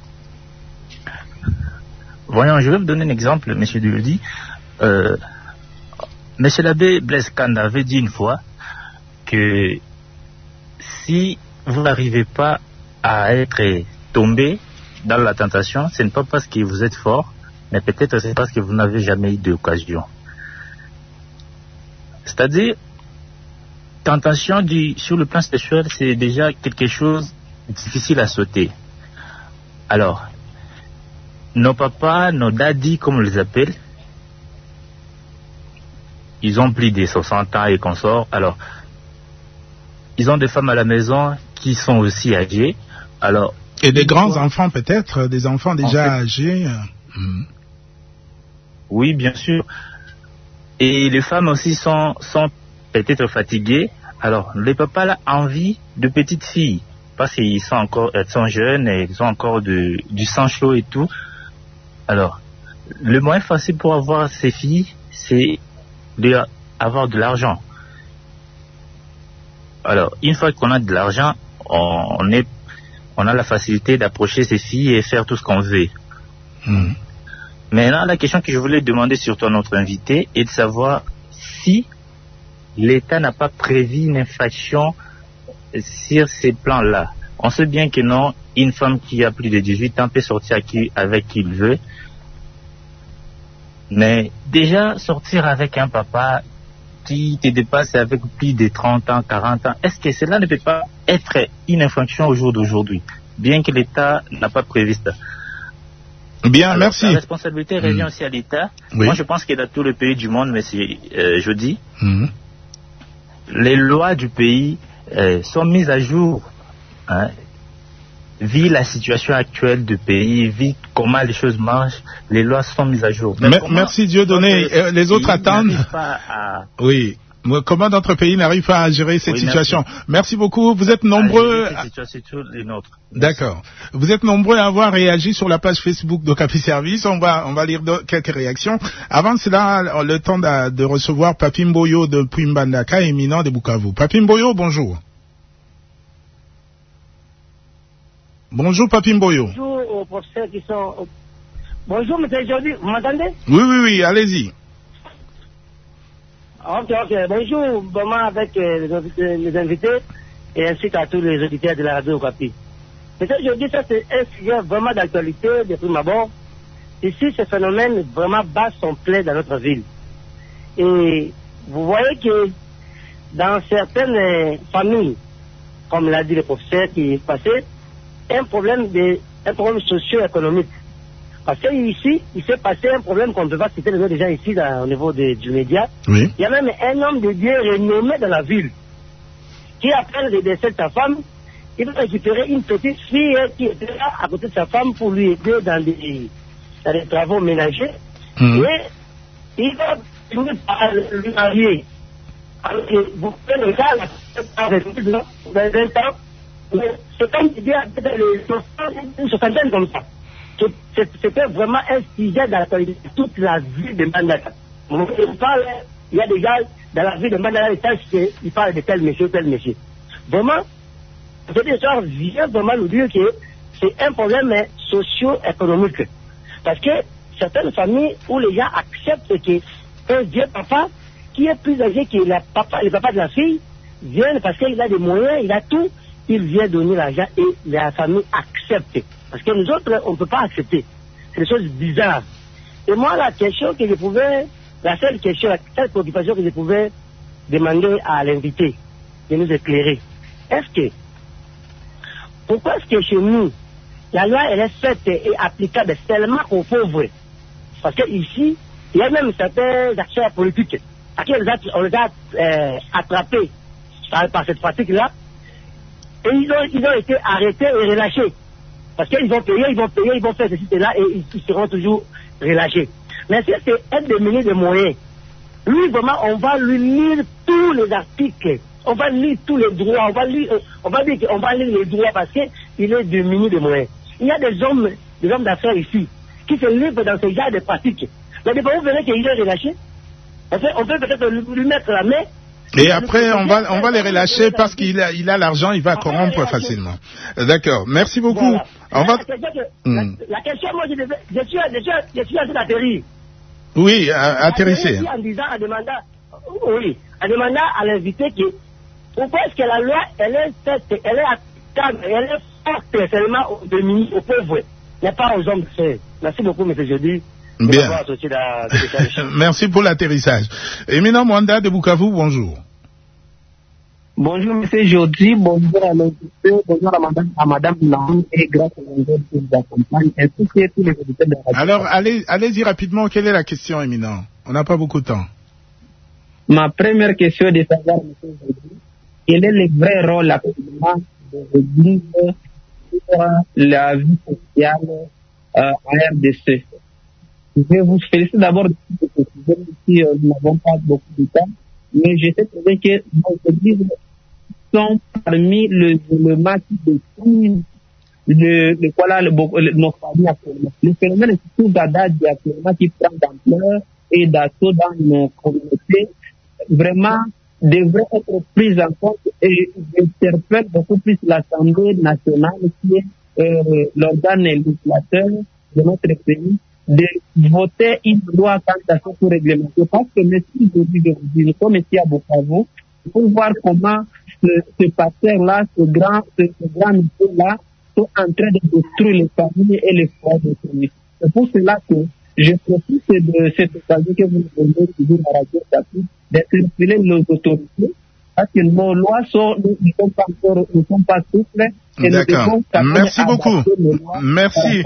J: Voyons, je vais vous donner un exemple, monsieur Duldi. Euh, Monsieur l'abbé Blaise Kanda avait dit une fois que si vous n'arrivez pas à être tombé dans la tentation, ce n'est pas parce que vous êtes fort, mais peut-être c'est parce que vous n'avez jamais eu d'occasion. C'est-à-dire, tentation du, sur le plan sexuel, c'est déjà quelque chose de difficile à sauter. Alors, nos papas, nos daddies, comme on les appelle, ils ont plus de soixante ans et consorts. Alors, ils ont des femmes à la maison qui sont aussi âgées. Alors,
C: et des grands fois, enfants peut-être, des enfants déjà en fait, âgés. Mmh.
J: Oui, bien sûr. Et les femmes aussi sont, sont peut-être fatiguées. Alors, les papas là, envie de petites filles parce qu'ils sont encore, elles sont jeunes et ils ont encore de, du sang chaud et tout. Alors, le moyen facile pour avoir ces filles, c'est d'avoir de l'argent. Alors, une fois qu'on a de l'argent, on, est, on a la facilité d'approcher ces filles et faire tout ce qu'on veut. Mmh. Maintenant, la question que je voulais demander surtout à notre invité est de savoir si l'État n'a pas prévu une infraction sur ces plans-là. On sait bien que non, une femme qui a plus de dix-huit ans peut sortir avec qui il veut. Mais déjà, sortir avec un papa qui te dépasse avec plus de trente ans, quarante ans, est-ce que cela ne peut pas être une infraction au jour d'aujourd'hui, bien que l'État n'a pas prévu ça?
C: Bien,
J: alors,
C: merci.
J: La responsabilité revient mmh. aussi à l'État. Oui. Moi, je pense que dans tous les pays du monde, mais c'est euh, jeudi, mmh. les lois du pays euh, sont mises à jour. Hein, vu la situation actuelle du pays, vu comment les choses marchent, les lois sont mises à jour.
C: Mais merci Dieudonné. Euh, les autres attendent.
J: À...
C: Oui. Comment d'autres pays n'arrivent pas à gérer cette oui, situation? Merci. merci beaucoup. Vous êtes nombreux.
J: À...
C: D'accord. Vous êtes nombreux à avoir réagi sur la page Facebook d'Okapi Service. On va, on va lire de, quelques réactions. Avant cela, le temps de, de recevoir Papimboyo de Mbandaka et Minan de Bukavu. Papimboyo, bonjour. Bonjour Papimboyo.
K: Bonjour aux professeurs qui sont... Bonjour monsieur Jordi, vous m'entendez?
C: Oui, oui, oui, allez-y.
K: Ok, ok. Bonjour, vraiment avec euh, les, les invités et ainsi qu'à tous les auditeurs de la radio Okapi. Monsieur Jordi, ça c'est un sujet vraiment d'actualité de prime abord. Ici, ce phénomène vraiment bat son plein dans notre ville. Et vous voyez que dans certaines familles, comme l'a dit le professeur qui est passé, un problème de, un problème socio-économique. Parce que ici, il s'est passé un problème qu'on ne peut pas citer les autres gens ici dans, au niveau de, du média.
C: Oui.
K: Il y a même un homme de Dieu renommé dans la ville qui, après le décès de sa femme, il va récupérer une petite fille qui était là à côté de sa femme pour lui aider dans des, dans des travaux ménagers. Mmh. Et il va finir par lui marier. Alors que vous prenez le cas, dans vingt ans, c'est comme il y a une soixantaine comme ça. C'était vraiment un sujet dans la de toute la ville de Mbandaka. Il y a déjà dans la ville de Mbandaka des tâches qu'il parle de tel monsieur, tel monsieur. Vraiment, cette histoire vient vraiment nous dire que c'est un problème socio-économique. Parce que certaines familles où les gens acceptent qu'un vieux papa qui est plus âgé que le papa, le papa de la fille vient parce qu'il a des moyens, il a tout, il vient donner l'argent et la famille accepte. Parce que nous autres, on ne peut pas accepter. C'est des choses bizarres. Et moi, la question que je pouvais, la seule question, la seule préoccupation que je pouvais demander à l'invité, de nous éclairer. Est-ce que, pourquoi est-ce que chez nous, la loi elle est faite et applicable seulement aux pauvres? Parce qu'ici, il y a même certains acteurs politiques à qui on les a euh, attrapés par, par cette pratique-là, et ils ont, ils ont été arrêtés et relâchés. Parce qu'ils vont payer, ils vont payer, ils vont faire ceci et là, et ils, ils seront toujours relâchés. Mais si c'est un démuni de moyens, lui vraiment, on va lui lire tous les articles, on va lire tous les droits, on va lire, on va dire qu'on va lire les droits parce qu'il est démuni de moyens. Il y a des hommes, des hommes d'affaires ici, qui se livrent dans ce genre de pratiques. Mais vous verrez qu'il est relâché. On peut, on peut peut-être lui, lui mettre la main.
C: Et après, on va, on va les relâcher parce qu'il a, il a l'argent, il va corrompre facilement. D'accord. Merci beaucoup.
K: Voilà.
C: On va...
K: la, question que, hmm. la, la question, moi, je, devais, je suis, je suis, je suis en train d'atterrir.
C: Oui, atterrisser.
K: En disant, en demandant, oui, en demandant à l'invité que, pourquoi est-ce que la loi, elle est faite, elle est applicable, elle est forte seulement aux démunis, aux pauvres, mais pas aux hommes de fer. Merci beaucoup, M. Jeudi.
C: Bien. Merci pour l'atterrissage. Éminent Mwanda de Bukavu, bonjour.
L: Bonjour, M. Jody, bonjour à l'invité, bonjour à Madame, à Madame Lang, et grâce à l'invité qui vous accompagne, ainsi que tous les auditeurs de la radio.
C: Alors, allez, allez-y rapidement, quelle est la question, Éminent? On n'a pas beaucoup de temps.
L: Ma première question est de savoir, M. Jody, quel est le vrai rôle, actuellement, de l'Église sur la vie sociale euh, en R D C? Je vous félicite d'abord de ce sujet, si euh, nous n'avons pas beaucoup de temps, mais je sais très bien que nos églises sont parmi les éléments qui détruisent le, le, voilà, le, le, nos familles actuellement. Le phénomène est surtout d'adage actuellement qui prend d'ampleur et d'assaut dans nos communautés, vraiment devrait être prise en compte et j'interpelle beaucoup plus l'Assemblée nationale qui est euh, l'organe législateur de notre pays de voter une loi quant à ça pour réglementer. Parce que, monsieur, je vous dis, nous sommes ici à Bukavu pour voir comment ce, ce pasteur-là, ce grand, ce, ce grand monsieur-là, sont en train de détruire les familles et les foyers de famille. C'est pour cela que je profite de cette occasion que vous nous donnez toujours à Radio Capi d'interpeller nos autorités parce que nos lois sont, ne sont pas encore, ne sont pas souples.
C: D'accord. Merci beaucoup. Merci.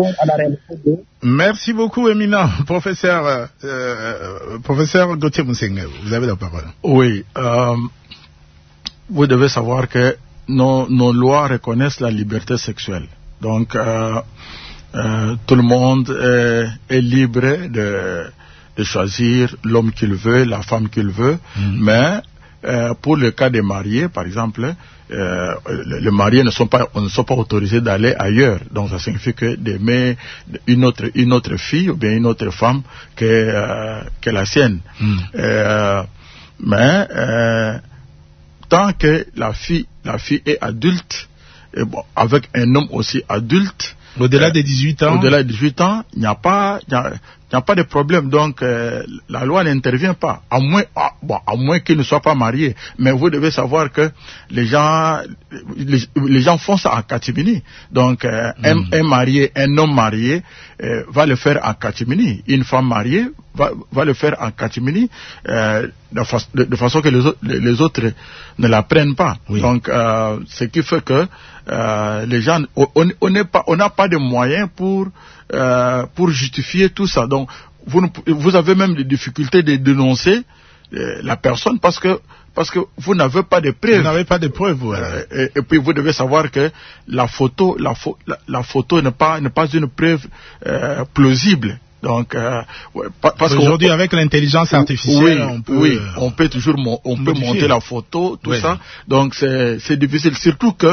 C: Merci beaucoup, éminent professeur, euh, euh, professeur Gauthier Moussenge. Vous avez la parole.
F: Oui. Euh, vous devez savoir que nos, nos lois reconnaissent la liberté sexuelle. Donc, euh, euh, tout le monde est, est libre de, de choisir l'homme qu'il veut, la femme qu'il veut, mmh. mais euh, pour le cas des mariés, par exemple, Euh, les mariés ne sont pas, ne sont pas autorisés d'aller ailleurs. Donc ça signifie que d'aimer une autre, une autre fille ou bien une autre femme que, euh, que la sienne. Mm. Euh, mais euh, tant que la fille, la fille est adulte, et bon, avec un homme aussi adulte,
C: au-delà euh, des dix-huit ans,
F: au-delà des dix-huit ans, il n'y a pas, il n'y a, il n'y a pas de problème. Donc euh, la loi n'intervient pas, à moins, à, bon, à moins qu'il ne soit pas marié. Mais vous devez savoir que les gens, les, les gens font ça en catimini. Donc euh, mm. un, un marié, un homme marié euh, va le faire en catimini. Une femme mariée va, va le faire en catimini, euh, de, fa de, de façon que les, autres, les, les autres ne la prennent pas. Oui. Donc euh, ce qui fait que euh, les gens, on n'a pas, on n'a pas de moyens pour Euh, pour justifier tout ça. Donc, vous, vous avez même des difficultés de dénoncer euh, la personne parce que parce que vous n'avez pas de preuves.
C: Vous n'avez pas de preuves. Voilà.
F: Euh, et, et puis vous devez savoir que la photo, la, fo la, la photo n'est pas n'est pas une preuve euh, plausible. Donc, euh, ouais, parce
C: qu'aujourd'hui, avec l'intelligence artificielle,
F: oui,
C: on peut,
F: oui, on peut toujours mo on peut monter la photo, tout oui. ça. Donc, c'est difficile, surtout que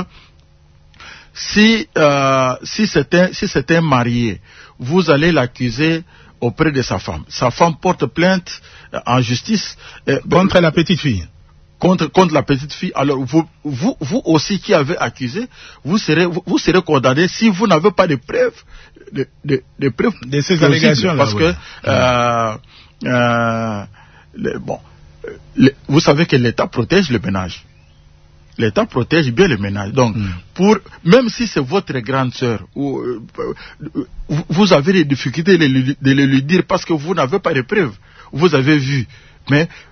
F: Si, euh, si c'est un, si c'est un marié, vous allez l'accuser auprès de sa femme. Sa femme porte plainte euh, en justice.
C: Euh, contre la petite fille.
F: Contre, contre la petite fille. Alors, vous, vous, vous aussi qui avez accusé, vous serez, vous, vous serez condamné si vous n'avez pas de preuves, de, de, de preuves
C: de ces allégations.
F: Parce ouais. que, euh, euh, le, bon, le, vous savez que l'État protège le ménage. L'État protège bien le ménage. Donc, mm. pour, même si c'est votre grande sœur, ou, euh, vous avez des difficultés de le, de le lui dire parce que vous n'avez pas de preuves. Vous avez vu. Mais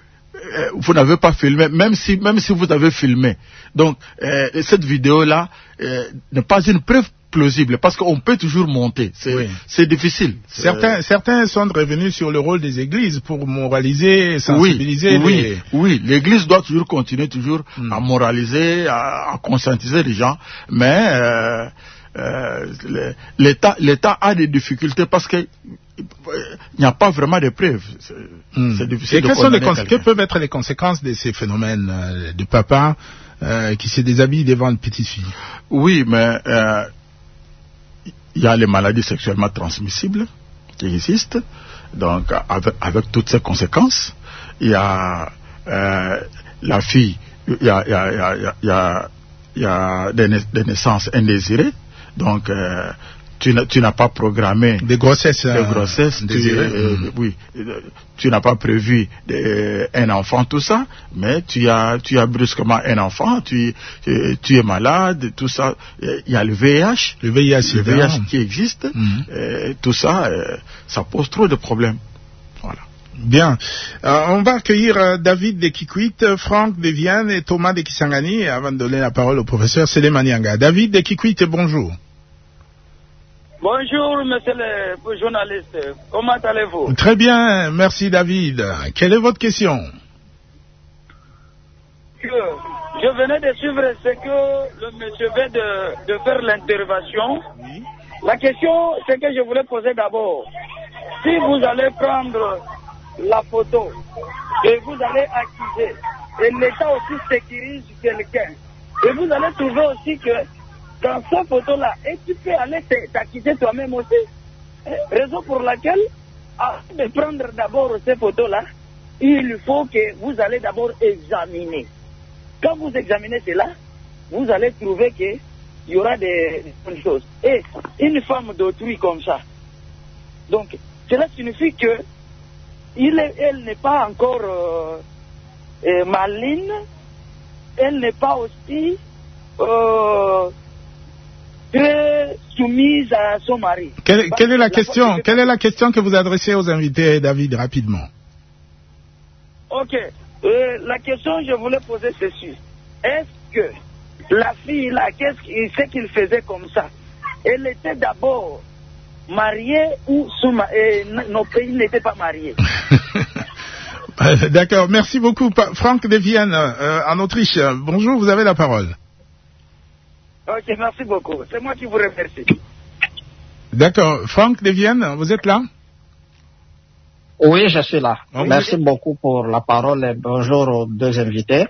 F: euh, vous n'avez pas filmé, même si, même si vous avez filmé. Donc, euh, cette vidéo-là euh, n'est pas une preuve plausible, parce qu'on peut toujours monter. C'est oui. c'est difficile.
C: Certains, certains sont revenus sur le rôle des églises pour moraliser, sensibiliser.
F: Oui,
C: les...
F: oui, oui. L'église doit toujours continuer toujours mm. à moraliser, à, à conscientiser les gens, mais euh, euh, l'État, l'État a des difficultés parce que il n'y a pas vraiment de preuves. C'est,
C: mm. c'est difficile. Et de quelles sont les cons- que peuvent être les conséquences de ces phénomènes euh, de papa euh, qui se déshabille devant une petite fille?
F: Oui, mais euh, il y a les maladies sexuellement transmissibles qui existent, donc avec, avec toutes ces conséquences. Il y a euh, la fille, il y a, il y a, il y a, il y a, il y a des, na- des naissances indésirées, donc euh, tu n'as, tu n'as pas programmé
C: des grossesses,
F: des grossesses
C: euh,
F: tu,
C: désirées.
F: euh, mmh. Oui, tu n'as pas prévu de, un enfant, tout ça, mais tu as, tu as brusquement un enfant, tu, tu, tu es malade, tout ça. Il y a le V I H,
C: le V I H,
F: le V I H qui existe,
C: mmh.
F: euh, tout ça, euh, ça pose trop de problèmes. Voilà.
C: Bien. Euh, on va accueillir euh, David de Kikwit, Franck de Vienne et Thomas de Kisangani avant de donner la parole au professeur Sélémani Anga. David de Kikwit, bonjour.
M: Bonjour, monsieur le journaliste. Comment allez-vous?
C: Très bien, merci David. Quelle est votre question?
M: Je, je venais de suivre ce que le monsieur vient de, de faire l'intervention. Oui. La question, c'est que je voulais poser d'abord. Si vous allez prendre la photo et vous allez accuser, et l'État aussi sécurise quelqu'un, et vous allez trouver aussi que dans cette photo-là, et tu peux aller t'acquitter toi-même aussi. Raison pour laquelle, avant de prendre d'abord ces photos-là, il faut que vous allez d'abord examiner. Quand vous examinez cela, vous allez trouver qu'il y aura des, des bonnes choses. Et une femme d'autrui comme ça, donc cela signifie que il est, elle n'est pas encore euh, euh, maligne, elle n'est pas aussi euh, très soumise à son mari.
C: Quelle, quelle est la, la question Quelle est la question que vous adressez aux invités, David, rapidement?
M: Ok. Euh, la question que je voulais poser, c'est ceci. Est-ce que la fille là, qu'est-ce qu'il, ce qu'il faisait comme ça, elle était d'abord mariée ou sous ma... et nos pays n'étaient pas mariés?
C: D'accord, merci beaucoup. Franck de Vienne, euh, en Autriche. Bonjour, vous avez la parole.
M: Ok, merci beaucoup. C'est moi qui vous remercie.
C: D'accord. Franck de Vienne, vous êtes là?
N: Oui, je suis là.
C: Oui.
N: Merci beaucoup pour la parole et bonjour aux deux invités.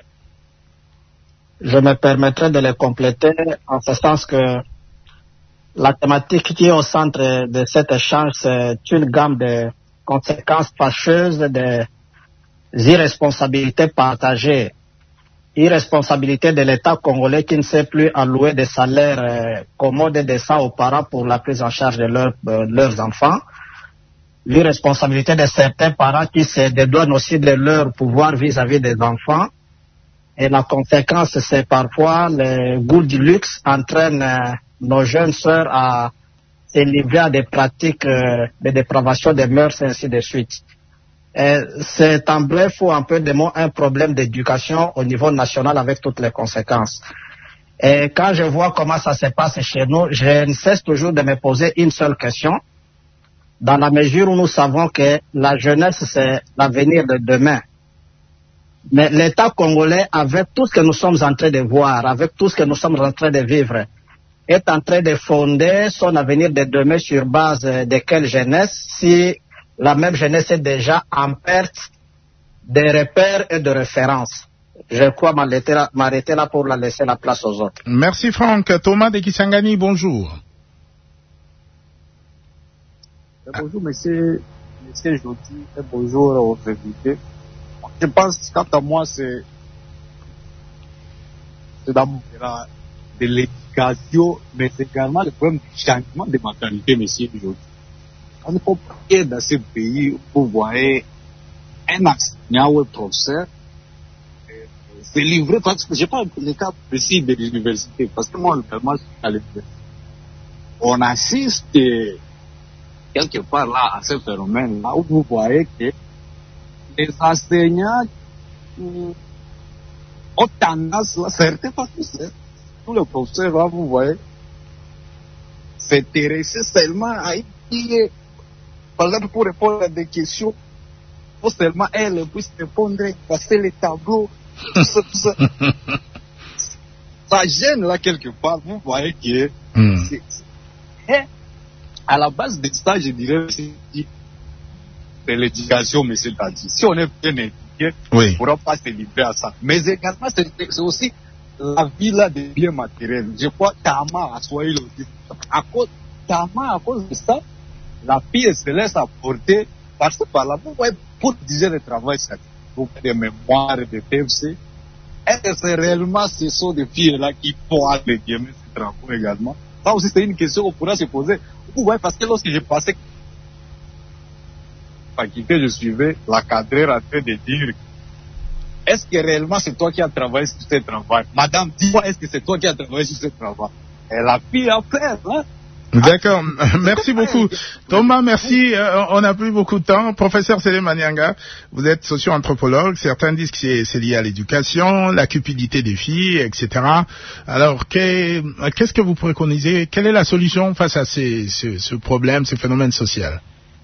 N: Je me permettrai de les compléter en ce sens que la thématique qui est au centre de cet échange, c'est une gamme de conséquences fâcheuses, des irresponsabilités partagées. Irresponsabilité de l'État congolais qui ne sait plus allouer des salaires euh, commodes et décents aux parents pour la prise en charge de, leur, euh, de leurs enfants. L'irresponsabilité de certains parents qui se dédouanent aussi de leur pouvoir vis-à-vis des enfants. Et la conséquence, c'est parfois le goût du luxe entraîne euh, nos jeunes sœurs à se livrer à des pratiques euh, de dépravation des mœurs et ainsi de suite. Et c'est en bref ou un peu de mots un problème d'éducation au niveau national avec toutes les conséquences. Et quand je vois comment ça se passe chez nous, je ne cesse toujours de me poser une seule question. Dans la mesure où nous savons que la jeunesse, c'est l'avenir de demain. Mais l'État congolais, avec tout ce que nous sommes en train de voir, avec tout ce que nous sommes en train de vivre, est en train de fonder son avenir de demain sur base de quelle jeunesse, si la même jeunesse est déjà en perte de repères et de références. Je crois m'arrêter là pour la laisser la place aux autres.
C: Merci Franck. Thomas de Kisangani, bonjour.
O: Bonjour monsieur, monsieur Jody, et bonjour aux invités. Je pense, quant à moi, c'est, c'est d'abord de l'éducation, mais c'est également le problème du changement de mentalité, monsieur Jody. Quand il faut partir dans ce pays où vous voyez un enseignant ou un professeur se livrer, parce que je parle le cas précis de l'université, parce que moi, vraiment, je suis à l'université. On assiste quelque part là à ce phénomène-là où vous voyez que les enseignants ont tendance, là, certains, pas tous, hein, tous les professeurs, là, vous voyez, s'intéresser seulement à étudier, par exemple, pour répondre à des questions, faut seulement elle puisse répondre, passer les tableaux, tout ça, tout ça. Ça gêne là quelque part, vous voyez que mm. c'est, c'est, à la base des stages, je dirais, c'est, c'est l'éducation, monsieur t'a dit. Si on est bien éduqué, oui. on ne pourra pas se livrer à ça. Mais également, c'est, c'est aussi la vie là des biens matériels. Je crois que Tama a soigné le dit. À cause, Tama, à cause de ça, la fille se laisse apporter par-ci par-là. Vous voyez, pour dire le travail, c'est beaucoup de mémoires, de T F C. Est-ce que réellement ce sont des filles-là qui font les gamins ces travaux également? Ça aussi, c'est une question qu'on pourra se poser. Vous voyez, parce que lorsque j'ai passé faculté, je suivais la cadrère en train de dire est-ce que réellement c'est toi qui as travaillé sur ce travail? Madame, dis-moi, est-ce que c'est toi qui as travaillé sur ce travail? Et la fille a fait, hein?
C: D'accord, merci beaucoup. Thomas, merci. Euh, on n'a plus beaucoup de temps. Professeur Sélé Manianga, vous êtes socio-anthropologue. Certains disent que c'est, c'est lié à l'éducation, la cupidité des filles, et cetera. Alors, qu'est, qu'est-ce que vous préconisez? Quelle est la solution face à ces, ce, ce problème, ce phénomène social?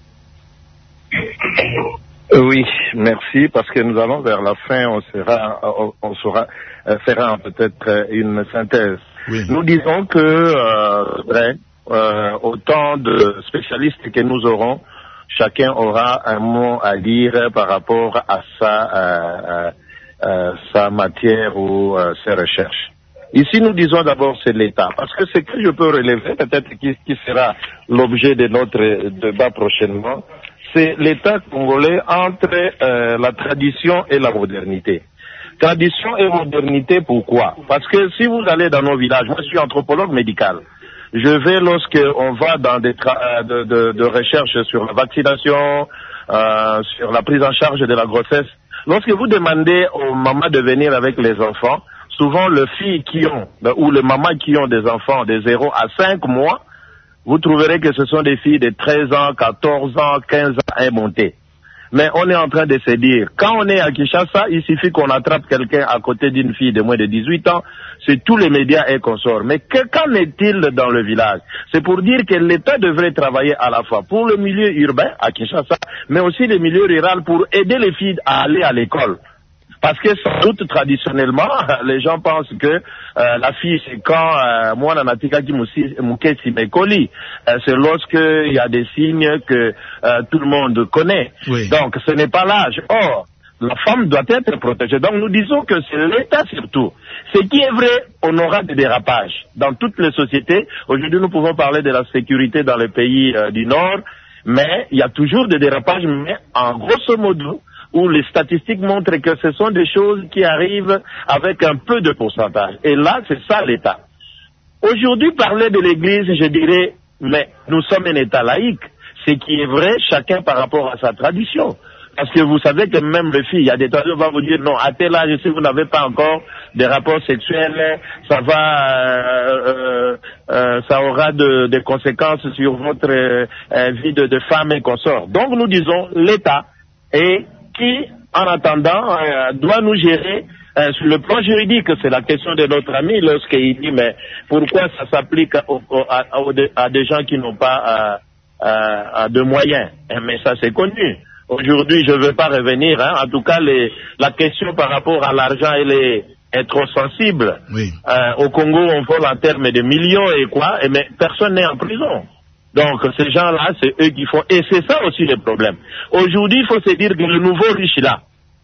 E: Oui, merci, parce que nous allons vers la fin, on sera, on, on saura, euh, fera peut-être une synthèse. Oui. Nous disons que, euh, vrai, Euh, autant de spécialistes que nous aurons, chacun aura un mot à dire par rapport à sa, euh, euh, sa matière ou euh, ses recherches. Ici, nous disons d'abord c'est l'État, parce que ce que je peux relever, peut-être qui, qui sera l'objet de notre débat prochainement, c'est l'État congolais entre euh, la tradition et la modernité. Tradition et modernité, pourquoi? Parce que si vous allez dans nos villages, moi je suis anthropologue médical, je vais lorsque on va dans des tra- de, de, de recherches sur la vaccination, euh, sur la prise en charge de la grossesse. Lorsque vous demandez aux mamans de venir avec les enfants, souvent les filles qui ont, ou les mamans qui ont des enfants de zéro à cinq mois, vous trouverez que ce sont des filles de treize ans, quatorze ans, quinze ans et montées. Mais on est en train de se dire, quand on est à Kinshasa, il suffit qu'on attrape quelqu'un à côté d'une fille de moins de dix-huit ans, c'est tous les médias et consorts. Mais que, qu'en est-il dans le village? C'est pour dire que l'État devrait travailler à la fois pour le milieu urbain, à Kinshasa, mais aussi le milieu rural pour aider les filles à aller à l'école. Parce que sans doute, traditionnellement, les gens pensent que euh, la fille, c'est quand euh, moi, la natika qui mukesi mekoli, euh, c'est lorsqu'il y a des signes que euh, tout le monde connaît. Oui. Donc, ce n'est pas l'âge. Or, la femme doit être protégée. Donc, nous disons que c'est l'État surtout. Ce qui est vrai, on aura des dérapages dans toutes les sociétés. Aujourd'hui, nous pouvons parler de la sécurité dans les pays euh, du Nord, mais il y a toujours des dérapages, mais en grosso modo, où les statistiques montrent que ce sont des choses qui arrivent avec un peu de pourcentage. Et là, c'est ça l'État. Aujourd'hui, parler de l'Église, je dirais, mais nous sommes un État laïque. Ce qui est vrai, chacun par rapport à sa tradition. Parce que vous savez que même les filles, il y a des traditions qui vont vous dire, non, à tel âge, si vous n'avez pas encore des rapports sexuels, ça va, euh, euh, euh, ça aura de, des conséquences sur votre euh, vie de, de femme et consort. Donc, nous disons, l'État est qui, en attendant, euh, doit nous gérer euh, sur le plan juridique. C'est la question de notre ami lorsqu'il dit, mais pourquoi ça s'applique à, à, à, à des gens qui n'ont pas euh, euh, de moyens? Mais ça, c'est connu. Aujourd'hui, je ne veux pas revenir. Hein. En tout cas, les, la question par rapport à l'argent, elle est, est trop sensible. Oui. Euh, au Congo, on vole en termes de millions et quoi, et mais personne n'est en prison. Donc, ces gens-là, c'est eux qui font... Et c'est ça aussi le problème. Aujourd'hui, il faut se dire que le nouveau riche, là,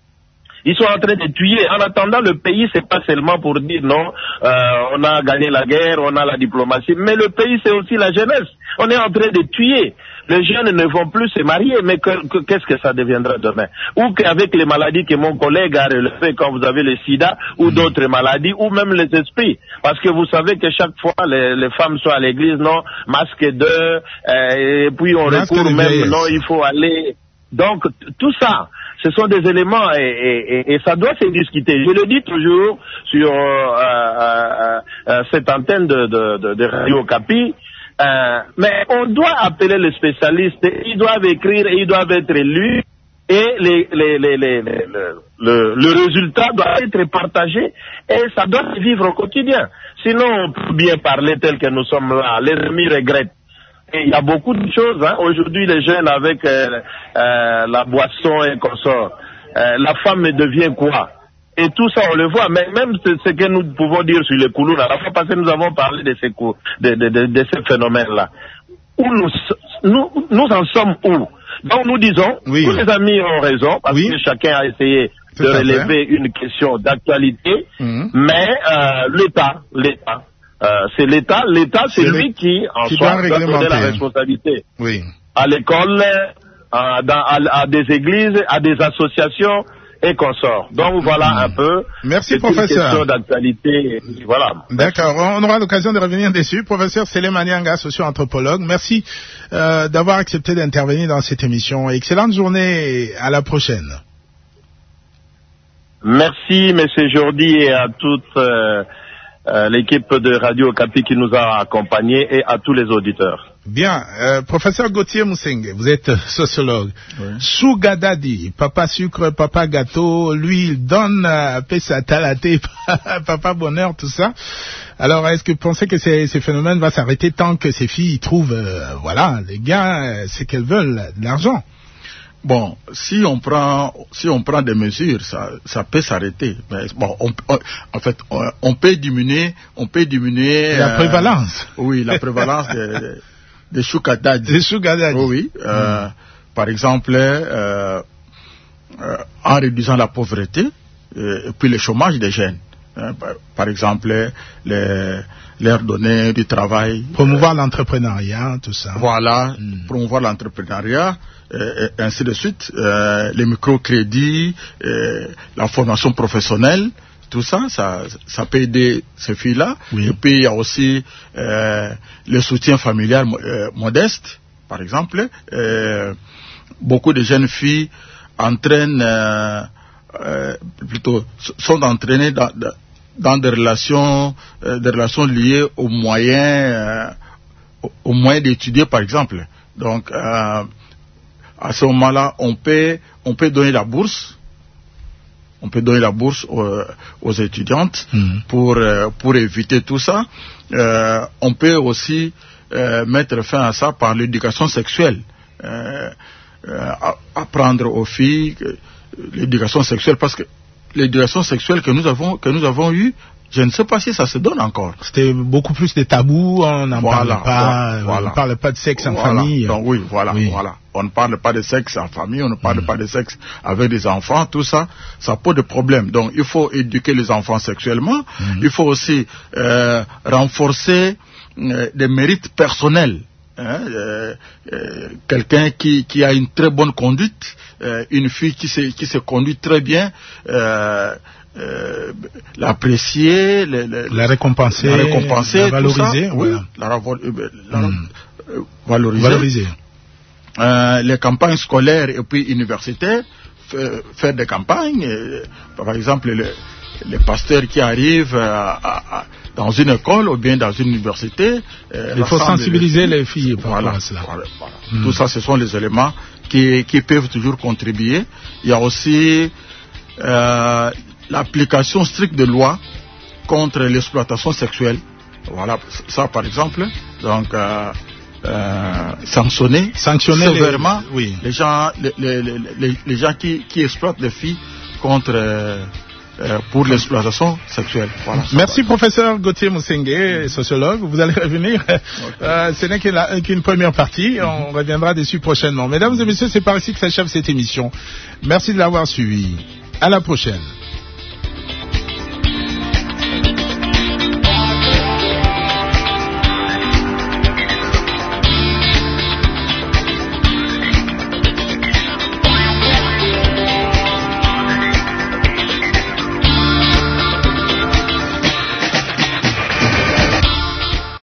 E: ils sont en train de tuer. En attendant, le pays, c'est pas seulement pour dire non, euh, on a gagné la guerre, on a la diplomatie, mais le pays, c'est aussi la jeunesse. On est en train de tuer. Les jeunes ne vont plus se marier, mais que, que, qu'est-ce que ça deviendra demain? Ou qu'avec les maladies que mon collègue a relevées, quand vous avez le sida, ou mmh. d'autres maladies, ou même les esprits. Parce que vous savez que chaque fois, les, les femmes sont à l'église, non, masque de, euh, et puis on masque recourt même, non, il faut aller... Donc, tout ça, ce sont des éléments, et, et, et ça doit se discuter. Je le dis toujours sur euh, euh, euh, cette antenne de, de, de, de Radio Okapi, Euh, mais on doit appeler les spécialistes, ils doivent écrire et ils doivent être lus et les, les, les, les, les, le, le, le résultat doit être partagé et ça doit se vivre au quotidien. Sinon, on peut bien parler tel que nous sommes là. Les amis regrettent. Et il y a beaucoup de choses. Hein. Aujourd'hui, les jeunes avec euh, euh, la boisson et consort, euh, la femme devient quoi? Et tout ça, on le voit. Mais même ce, ce que nous pouvons dire sur les Koulouna, la fois passée, nous avons parlé de ces, de, de, de, de ces phénomènes-là. Où nous, nous, nous en sommes où? Donc nous disons, oui. Tous les amis ont raison, parce oui. que chacun a essayé Tout de relever fait. une question d'actualité, mmh. mais euh, l'État, l'État, euh, c'est l'État, l'État c'est, c'est lui qui, en qui soi, doit donner la responsabilité. Oui. À l'école, à, dans, à, à des églises, à des associations et consorts. Donc voilà mmh. un peu.
C: Merci
E: c'est
C: professeur.
E: C'est une question d'actualité. Voilà.
C: D'accord. On aura l'occasion de revenir dessus. Professeur Sélé Manianga, socio-anthropologue. Merci euh, d'avoir accepté d'intervenir dans cette émission. Excellente journée. À la prochaine.
E: Merci, monsieur Jordi, et à toute euh, euh, l'équipe de Radio Okapi qui nous a accompagnés et à tous les auditeurs.
C: Bien, euh, professeur Gauthier Moussenge, vous êtes sociologue. Oui. Sugar Daddy, papa sucre, papa gâteau, lui il donne euh, pesa talaté, papa bonheur, tout ça. Alors, est-ce que vous pensez que ces, ces phénomènes vont s'arrêter tant que ces filles trouvent, euh, voilà, les gars, euh, c'est qu'elles veulent, de l'argent?
F: Bon, si on prend, si on prend des mesures, ça, ça peut s'arrêter. Mais bon, on, on, en fait, on, on peut diminuer, on peut diminuer
C: la euh, prévalence.
F: Oui, la prévalence des des sugar daddy.
C: Des sugar daddy.
F: Oui. Euh, mm. Par exemple, euh, euh, en réduisant la pauvreté et, et puis le chômage des jeunes. Hein, par, par exemple, les, leur donner du travail.
C: Promouvoir euh, l'entrepreneuriat, tout ça.
F: Voilà, mm. promouvoir l'entrepreneuriat. Et, et ainsi de suite, euh, les microcrédits, euh, la formation professionnelle, tout ça, ça, ça peut aider ces filles-là. Oui. Et puis il y a aussi euh, le soutien familial euh, modeste, par exemple. Euh, beaucoup de jeunes filles entraînent, euh, euh, plutôt, sont entraînées dans, dans des relations, euh, des relations liées aux moyens, euh, aux moyens d'étudier, par exemple. Donc euh, à ce moment-là, on peut, on peut donner la bourse. On peut donner la bourse aux, aux étudiantes mmh. pour, euh, pour éviter tout ça. Euh, on peut aussi euh, mettre fin à ça par l'éducation sexuelle. Euh, euh, apprendre aux filles l'éducation sexuelle, parce que l'éducation sexuelle que nous avons, que nous avons eue, je ne sais pas si ça se donne encore.
C: C'était beaucoup plus des tabous, on n'en voilà, parle pas, voilà. on ne parle pas de sexe en
F: voilà.
C: famille.
F: Donc, oui, voilà, oui. voilà. On ne parle pas de sexe en famille, on ne parle mmh. pas de sexe avec des enfants, tout ça, ça pose des problèmes. Donc il faut éduquer les enfants sexuellement, mmh. il faut aussi euh, renforcer euh, des mérites personnels. Hein, euh, euh, quelqu'un qui, qui a une très bonne conduite, euh, une fille qui se, qui se conduit très bien, euh, Euh, l'apprécier, le, le,
C: la récompenser,
F: la, récompenser,
C: la valoriser,
F: tout ça,
C: voilà.
F: oui, la, la, la mm. valoriser.
C: valoriser.
F: Euh, les campagnes scolaires et puis universitaires, faire des campagnes, euh, par exemple les, les pasteurs qui arrivent à, à, à, dans une école ou bien dans une université.
C: Euh, Il faut sensibiliser les, les filles par rapport à cela.
F: Voilà, voilà. Mm. Tout ça, ce sont les éléments qui, qui peuvent toujours contribuer. Il y a aussi euh, l'application stricte de lois contre l'exploitation sexuelle. Voilà, ça par exemple. Donc, euh, euh, sanctionner,
C: sanctionner
F: sévèrement
C: les, oui.
F: les gens, les, les, les, les gens qui, qui exploitent les filles contre, euh, euh, pour l'exploitation sexuelle. Voilà,
C: merci professeur Gauthier Moussenge, sociologue. Vous allez revenir. Okay. Euh, ce n'est qu'une, qu'une première partie. On reviendra dessus prochainement. Mesdames et messieurs, c'est par ici que s'achève cette émission. Merci de l'avoir suivi. À la prochaine.